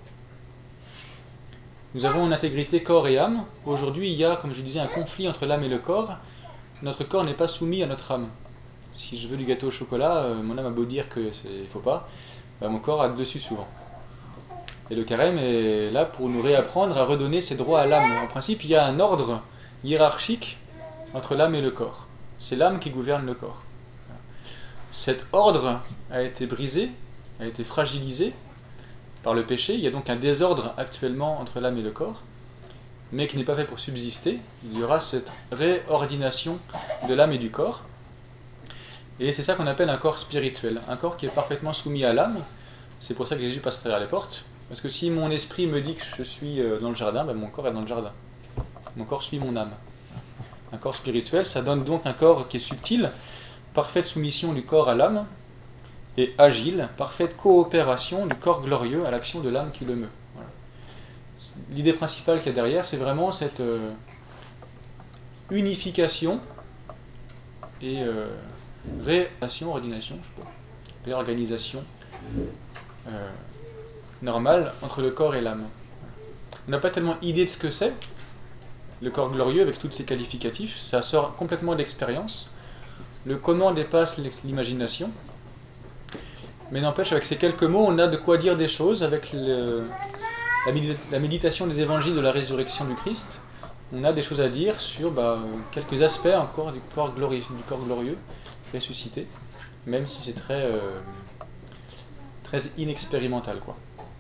Nous avons une intégrité corps et âme. Aujourd'hui, il y a, comme je disais, un conflit entre l'âme et le corps. Notre corps n'est pas soumis à notre âme. Si je veux du gâteau au chocolat, euh, mon âme a beau dire que c'est, il faut pas, ben mon corps a le dessus souvent. Et le carême est là pour nous réapprendre à redonner ses droits à l'âme. En principe, il y a un ordre hiérarchique entre l'âme et le corps. C'est l'âme qui gouverne le corps. Cet ordre a été brisé, a été fragilisé par le péché. Il y a donc un désordre actuellement entre l'âme et le corps, mais qui n'est pas fait pour subsister. Il y aura cette réordination de l'âme et du corps. Et c'est ça qu'on appelle un corps spirituel. Un corps qui est parfaitement soumis à l'âme. C'est pour ça que Jésus passe à travers les portes. Parce que si mon esprit me dit que je suis dans le jardin, ben mon corps est dans le jardin. Mon corps suit mon âme. Un corps spirituel, ça donne donc un corps qui est subtil, parfaite soumission du corps à l'âme, et agile, parfaite coopération du corps glorieux à l'action de l'âme qui le meut. Voilà. L'idée principale qu'il y a derrière, c'est vraiment cette euh, unification et euh, réorganisation, ordination, je sais pas, réorganisation euh, normale entre le corps et l'âme. On n'a pas tellement idée de ce que c'est, le corps glorieux avec tous ses qualificatifs, ça sort complètement d'expérience. Le comment dépasse l'imagination. Mais n'empêche, avec ces quelques mots, on a de quoi dire des choses. Avec le, la, médita- la méditation des évangiles de la résurrection du Christ, on a des choses à dire sur bah, quelques aspects encore du corps glorieux, du corps glorieux ressuscité, même si c'est très, euh, très inexpérimental, quoi.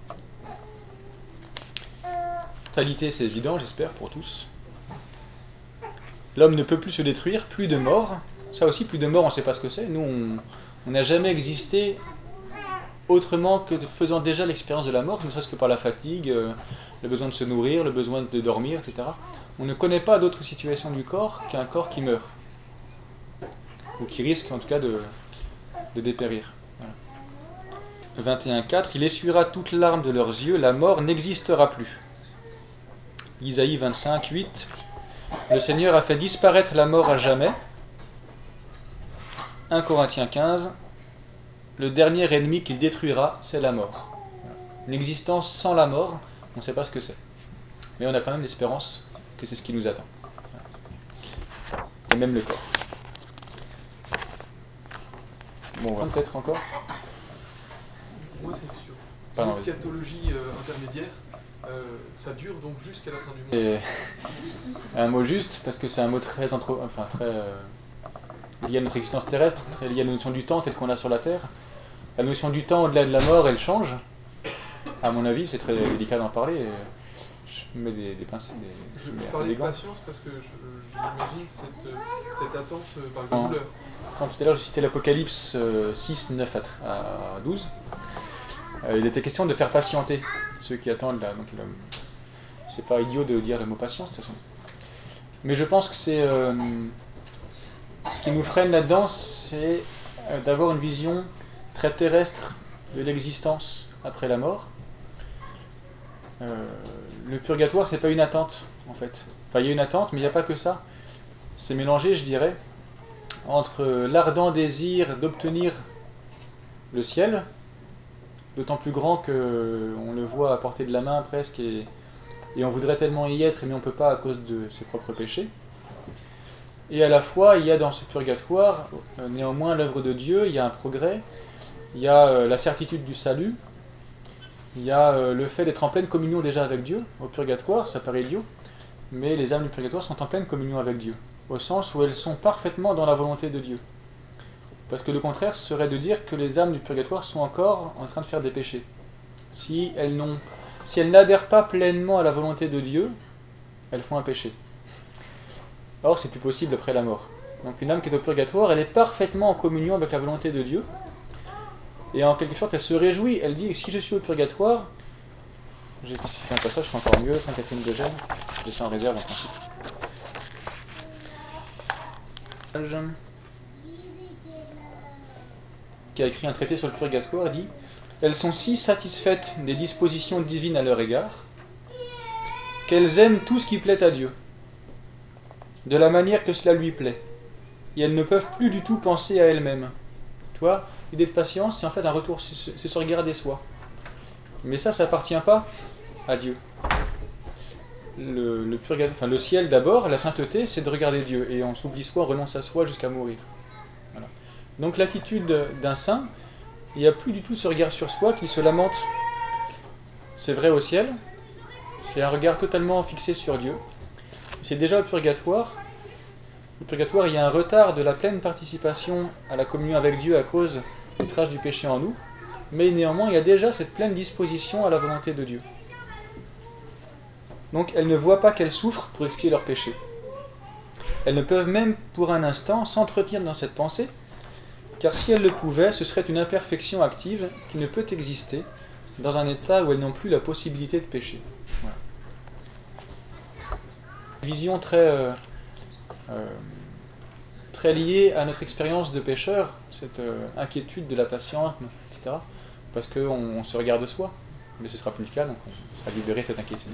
Totalité, c'est évident, j'espère, pour tous. L'homme ne peut plus se détruire, plus de mort. Ça aussi, plus de mort, on ne sait pas ce que c'est. Nous, on n'a jamais existé autrement que faisant déjà l'expérience de la mort, ne serait-ce que par la fatigue, euh, le besoin de se nourrir, le besoin de dormir, et cetera. On ne connaît pas d'autre situation du corps qu'un corps qui meurt. Ou qui risque en tout cas de, de dépérir. Voilà. vingt et un quatre, il essuiera toutes larmes de leurs yeux, la mort n'existera plus. Isaïe vingt-cinq huit, le Seigneur a fait disparaître la mort à jamais. un Corinthiens quinze, le dernier ennemi qu'il détruira, c'est la mort. Une existence sans la mort, on ne sait pas ce que c'est. Mais on a quand même l'espérance que c'est ce qui nous attend. Et même le corps. Bon, voilà. Peut-être encore. Moi, c'est sûr. Pardon, L'eschatologie euh, intermédiaire, euh, ça dure donc jusqu'à la fin du monde. Et un mot juste, parce que c'est un mot très, entre... enfin, très euh, lié à notre existence terrestre, très lié à la notion du temps telle qu'on a sur la Terre. La notion du temps au-delà de la mort, elle change. À mon avis, c'est très délicat d'en parler. Je mets des, des pincettes. Des, Je, des, je parlais des de gants. patience parce que je- j'imagine cette, euh, cette attente euh, par En- exemple douleur. Quand tout à l'heure je citais l'Apocalypse euh, six, neuf à douze, euh, il était question de faire patienter ceux qui attendent là. Donc, euh, c'est pas idiot de dire le mot patience de toute façon. Mais je pense que c'est euh, ce qui nous freine là-dedans, c'est euh, d'avoir une vision très terrestre de l'existence après la mort. Euh, le purgatoire, c'est pas une attente en fait. Enfin, il y a une attente, mais il n'y a pas que ça. C'est mélangé, je dirais, entre l'ardent désir d'obtenir le ciel, d'autant plus grand qu'on le voit à portée de la main presque, et, et on voudrait tellement y être, mais on ne peut pas à cause de ses propres péchés. Et à la fois, il y a dans ce purgatoire, euh, néanmoins, l'œuvre de Dieu, il y a un progrès, il y a euh, la certitude du salut, il y a euh, le fait d'être en pleine communion déjà avec Dieu. Au purgatoire, ça paraît idiot, mais les âmes du purgatoire sont en pleine communion avec Dieu, au sens où elles sont parfaitement dans la volonté de Dieu. Parce que le contraire serait de dire que les âmes du purgatoire sont encore en train de faire des péchés. Si elles n'ont, si elles n'adhèrent pas pleinement à la volonté de Dieu, elles font un péché. Or, c'est plus possible après la mort. Donc une âme qui est au purgatoire, elle est parfaitement en communion avec la volonté de Dieu. Et en quelque sorte, elle se réjouit. Elle dit, si je suis au purgatoire, j'ai fait un passage, c'est encore mieux, Saint-Catherine de Gênes, j'ai ça en réserve en principe. Qui a écrit un traité sur le purgatoire, dit « Elles sont si satisfaites des dispositions divines à leur égard, qu'elles aiment tout ce qui plaît à Dieu, de la manière que cela lui plaît, et elles ne peuvent plus du tout penser à elles-mêmes. » Tu vois, l'idée de patience, c'est en fait un retour, c'est se regarder soi. Mais ça, ça n'appartient pas à Dieu. Le, le, purgatoire, enfin, le ciel d'abord, la sainteté, c'est de regarder Dieu, et on s'oublie soi, on renonce à soi jusqu'à mourir. Voilà. Donc l'attitude d'un saint, il n'y a plus du tout ce regard sur soi qui se lamente. C'est vrai au ciel, c'est un regard totalement fixé sur Dieu. C'est déjà au purgatoire. Au purgatoire, il y a un retard de la pleine participation à la communion avec Dieu à cause des traces du péché en nous, mais néanmoins, il y a déjà cette pleine disposition à la volonté de Dieu. Donc elles ne voient pas qu'elles souffrent pour expier leurs péchés. Elles ne peuvent même pour un instant s'entretenir dans cette pensée, car si elles le pouvaient, ce serait une imperfection active qui ne peut exister dans un état où elles n'ont plus la possibilité de pécher. Voilà. Vision très, euh, euh, très liée à notre expérience de pécheur, cette euh, inquiétude de la patience, et cetera. Parce qu'on on se regarde soi, mais ce ne sera plus le cas, donc on sera libéré de cette inquiétude.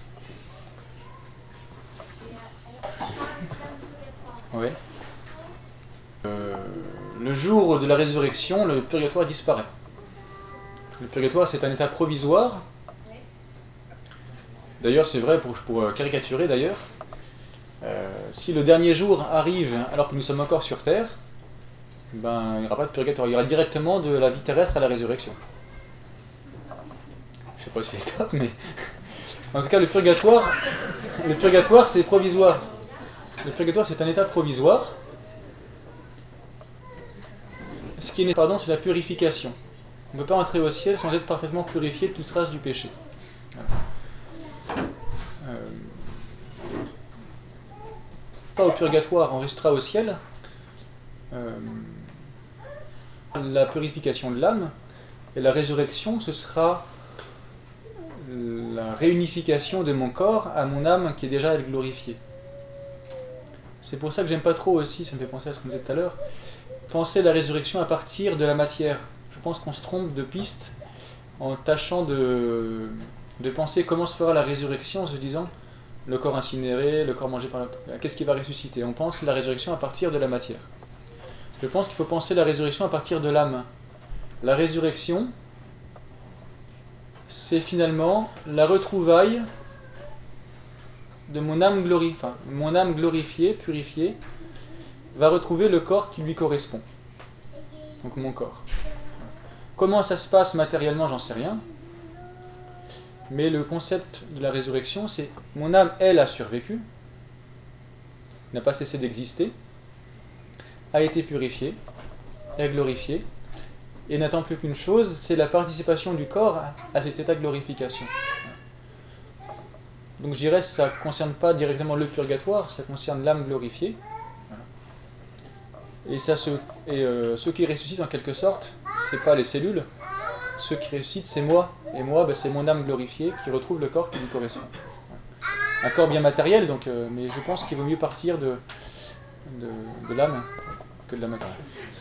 Oui. Euh, le jour de la résurrection, le purgatoire disparaît. Le purgatoire, c'est un état provisoire. D'ailleurs, c'est vrai, pour, pour caricaturer d'ailleurs, euh, si le dernier jour arrive alors que nous sommes encore sur Terre, ben, il n'y aura pas de purgatoire. Il y aura directement de la vie terrestre à la résurrection. Je ne sais pas si c'est top, mais... En tout cas, le purgatoire, le purgatoire, c'est provisoire. Le purgatoire, c'est un état provisoire. Ce qui est, pardon, c'est la purification. On ne peut pas entrer au ciel sans être parfaitement purifié de toute trace du péché. Voilà. Euh, pas au purgatoire, on restera au ciel. Euh, la purification de l'âme et la résurrection, ce sera la réunification de mon corps à mon âme qui est déjà glorifiée. C'est pour ça que j'aime pas trop aussi, ça me fait penser à ce qu'on disait tout à l'heure, penser la résurrection à partir de la matière. Je pense qu'on se trompe de piste en tâchant de, de penser comment se fera la résurrection en se disant le corps incinéré, le corps mangé par la... Qu'est-ce qui va ressusciter? On pense la résurrection à partir de la matière. Je pense qu'il faut penser la résurrection à partir de l'âme. La résurrection, c'est finalement la retrouvaille de mon âme glorifiée, enfin, mon âme glorifiée, purifiée, va retrouver le corps qui lui correspond. Donc mon corps. Comment ça se passe matériellement, j'en sais rien. Mais le concept de la résurrection, c'est mon âme, elle, a survécu, n'a pas cessé d'exister, a été purifiée, est glorifiée, et n'attend plus qu'une chose, c'est la participation du corps à cet état de glorification. Donc je dirais que ça ne concerne pas directement le purgatoire, ça concerne l'âme glorifiée. Voilà. Et, ça se, et euh, ceux qui ressuscitent en quelque sorte, ce n'est pas les cellules, ceux qui ressuscitent c'est moi, et moi ben, c'est mon âme glorifiée qui retrouve le corps qui lui correspond. Voilà. Un corps bien matériel, donc, euh, mais je pense qu'il vaut mieux partir de, de, de l'âme que de la matière.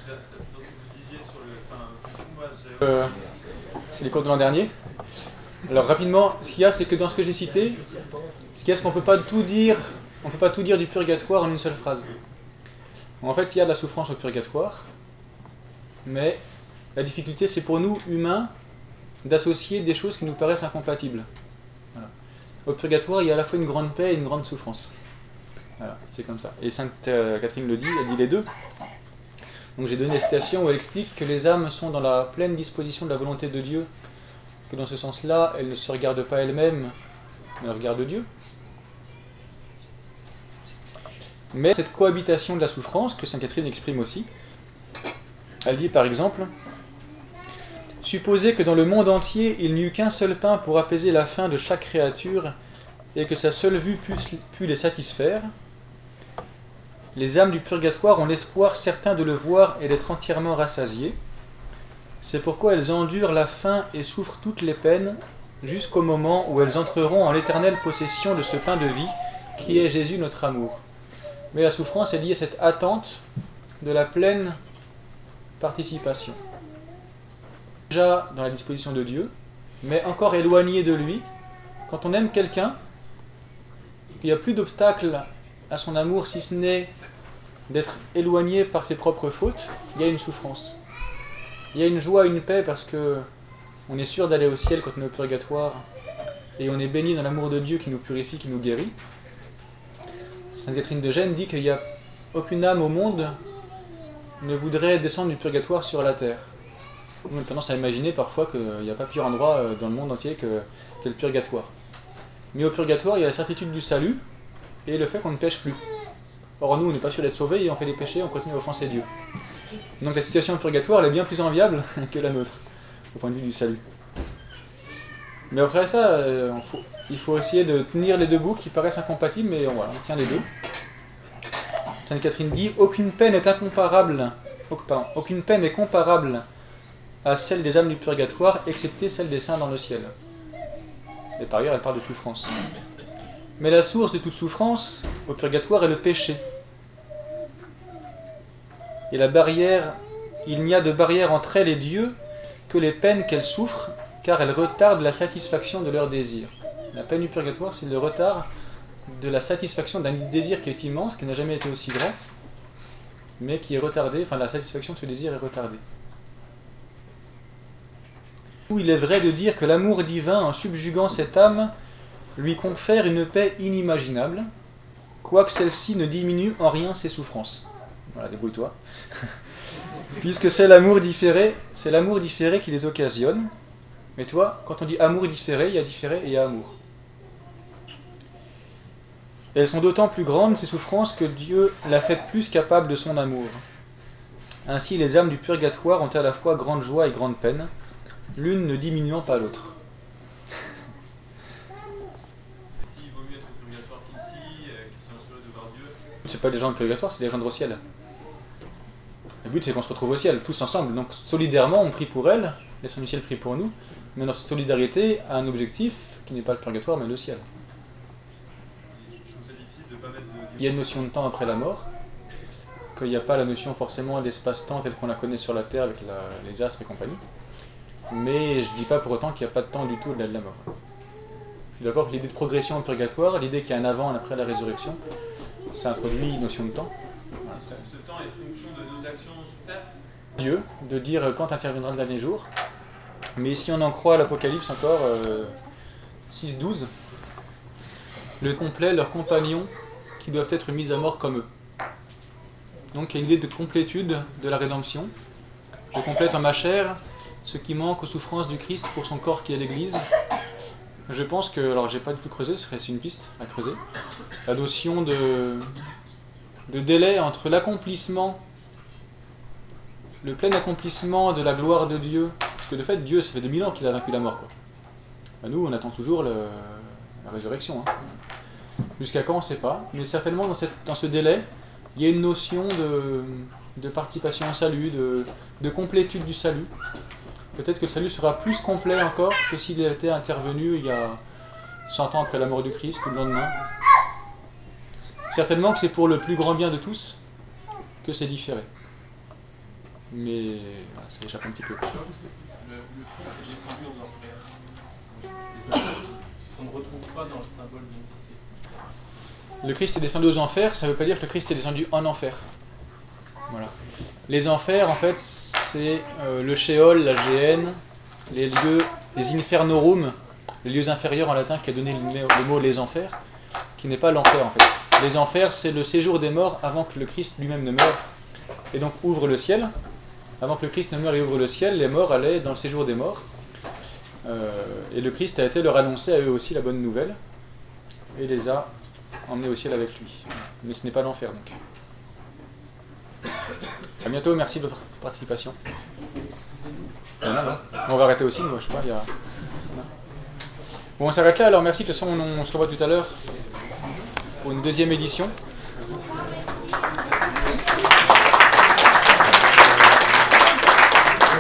Euh, c'est les cours de l'an dernier. Alors rapidement, ce qu'il y a, c'est que dans ce que j'ai cité, ce qu'il y a, c'est qu'on ne peut pas tout dire, on peut pas tout dire du purgatoire en une seule phrase. En fait, il y a de la souffrance au purgatoire, mais la difficulté, c'est pour nous, humains, d'associer des choses qui nous paraissent incompatibles. Voilà. Au purgatoire, il y a à la fois une grande paix et une grande souffrance. Voilà, c'est comme ça. Et Sainte Catherine le dit, elle dit les deux. Donc j'ai donné des citations où elle explique que les âmes sont dans la pleine disposition de la volonté de Dieu, que dans ce sens-là, elles ne se regardent pas elles-mêmes, mais elles regardent Dieu. Mais cette cohabitation de la souffrance, que Sainte Catherine exprime aussi, elle dit par exemple « Supposez que dans le monde entier, il n'y eut qu'un seul pain pour apaiser la faim de chaque créature, et que sa seule vue pût les satisfaire. Les âmes du purgatoire ont l'espoir certain de le voir et d'être entièrement rassasiées. C'est pourquoi elles endurent la faim et souffrent toutes les peines, jusqu'au moment où elles entreront en l'éternelle possession de ce pain de vie, qui est Jésus notre amour. » Mais la souffrance est liée à cette attente de la pleine participation. Déjà dans la disposition de Dieu, mais encore éloigné de lui. Quand on aime quelqu'un, il n'y a plus d'obstacle à son amour, si ce n'est d'être éloigné par ses propres fautes, il y a une souffrance. Il y a une joie, une paix, parce que on est sûr d'aller au ciel quand on est au purgatoire, et on est béni dans l'amour de Dieu qui nous purifie, qui nous guérit. Sainte Catherine de Gênes dit qu'il n'y a aucune âme au monde ne voudrait descendre du purgatoire sur la terre. On a tendance à imaginer parfois qu'il n'y a pas pire endroit dans le monde entier que, que le purgatoire. Mais au purgatoire, il y a la certitude du salut et le fait qu'on ne pêche plus. Or nous, on n'est pas sûr d'être sauvés et on fait des péchés, on continue à offenser Dieu. Donc la situation au purgatoire, elle est bien plus enviable que la nôtre, au point de vue du salut. Mais après ça, euh, on faut, il faut essayer de tenir les deux bouts qui paraissent incompatibles, mais voilà, on tient les deux. Sainte Catherine dit « Aucune peine est incomparable, oh, pardon, aucune peine est comparable à celle des âmes du purgatoire, excepté celle des saints dans le ciel. » Et par ailleurs, elle parle de souffrance. Mais la source de toute souffrance au purgatoire est le péché. Et la barrière, il n'y a de barrière entre elle et Dieu que les peines qu'elle souffre, car elles retardent la satisfaction de leurs désirs. La peine du purgatoire, c'est le retard de la satisfaction d'un désir qui est immense, qui n'a jamais été aussi grand, mais qui est retardé, enfin la satisfaction de ce désir est retardée. Il est vrai de dire que l'amour divin, en subjuguant cette âme, lui confère une paix inimaginable, quoique celle-ci ne diminue en rien ses souffrances. Voilà, débrouille-toi. Puisque c'est l'amour différé, c'est l'amour différé qui les occasionne. Mais toi, quand on dit amour différé, il y a différé et il y a amour. Et elles sont d'autant plus grandes, ces souffrances, que Dieu l'a fait plus capable de son amour. Ainsi, les âmes du purgatoire ont à la fois grande joie et grande peine, l'une ne diminuant pas l'autre. S'il vaut mieux être au purgatoire qu'ici, euh, qu'ils sont assurés de voir Dieu. C'est pas les gens du purgatoire, c'est les gens au ciel. Le but, c'est qu'on se retrouve au ciel, tous ensemble. Donc, solidairement, on prie pour elles, les saints du ciel prient pour nous, mais notre solidarité a un objectif qui n'est pas le purgatoire, mais le ciel. Je trouve ça difficile de ne pas mettre de... Il y a une notion de temps après la mort, qu'il n'y a pas la notion forcément d'espace-temps tel qu'on la connaît sur la Terre avec la, les astres et compagnie. Mais je ne dis pas pour autant qu'il n'y a pas de temps du tout au-delà de la mort. Je suis d'accord que l'idée de progression au purgatoire, l'idée qu'il y a un avant et un après la résurrection, ça introduit une notion de temps. Voilà. Ce, ce temps est fonction de nos actions sur Terre. Dieu, de dire quand interviendra le dernier jour. Mais si on en croit à l'Apocalypse encore, euh, six douze, le complet, leurs compagnons qui doivent être mis à mort comme eux. Donc il y a une idée de complétude de la rédemption. Je complète en ma chair ce qui manque aux souffrances du Christ pour son corps qui est l'Église. Je pense que, alors j'ai pas du tout creusé, c'est une piste à creuser, la notion de, de délai entre l'accomplissement, le plein accomplissement de la gloire de Dieu, parce que de fait Dieu, ça fait deux mille ans qu'il a vaincu la mort, quoi. Ben nous on attend toujours le, la résurrection, hein. Jusqu'à quand on ne sait pas, mais certainement dans, cette, dans ce délai, il y a une notion de, de participation au salut, de, de complétude du salut. Peut-être que le salut sera plus complet encore que s'il était intervenu il y a cent ans après la mort du Christ ou le lendemain. Certainement que c'est pour le plus grand bien de tous que c'est différé. Mais voilà, ça échappe un petit peu. Le, le Christ est descendu aux enfers. Les enfers qu'on ne retrouve pas dans le symbole de Nicée. Le Christ est descendu aux enfers, ça ne veut pas dire que le Christ est descendu en enfer. Voilà. Les enfers, en fait, c'est euh, le Sheol, la Géhenne, les lieux, les infernorum, les lieux inférieurs en latin qui a donné le, le mot les enfers, qui n'est pas l'enfer en fait. Les enfers, c'est le séjour des morts avant que le Christ lui-même ne meure et donc ouvre le ciel. Avant que le Christ ne meure et ouvre le ciel, les morts allaient dans le séjour des morts. Euh, et le Christ a été leur annoncer à eux aussi la bonne nouvelle et les a emmenés au ciel avec lui. Mais ce n'est pas l'enfer donc. À bientôt, merci de votre participation. Voilà, là. On va arrêter aussi, moi, je sais pas, il y a... Bon, on s'arrête là, alors merci, de toute façon on, on se revoit tout à l'heure pour une deuxième édition.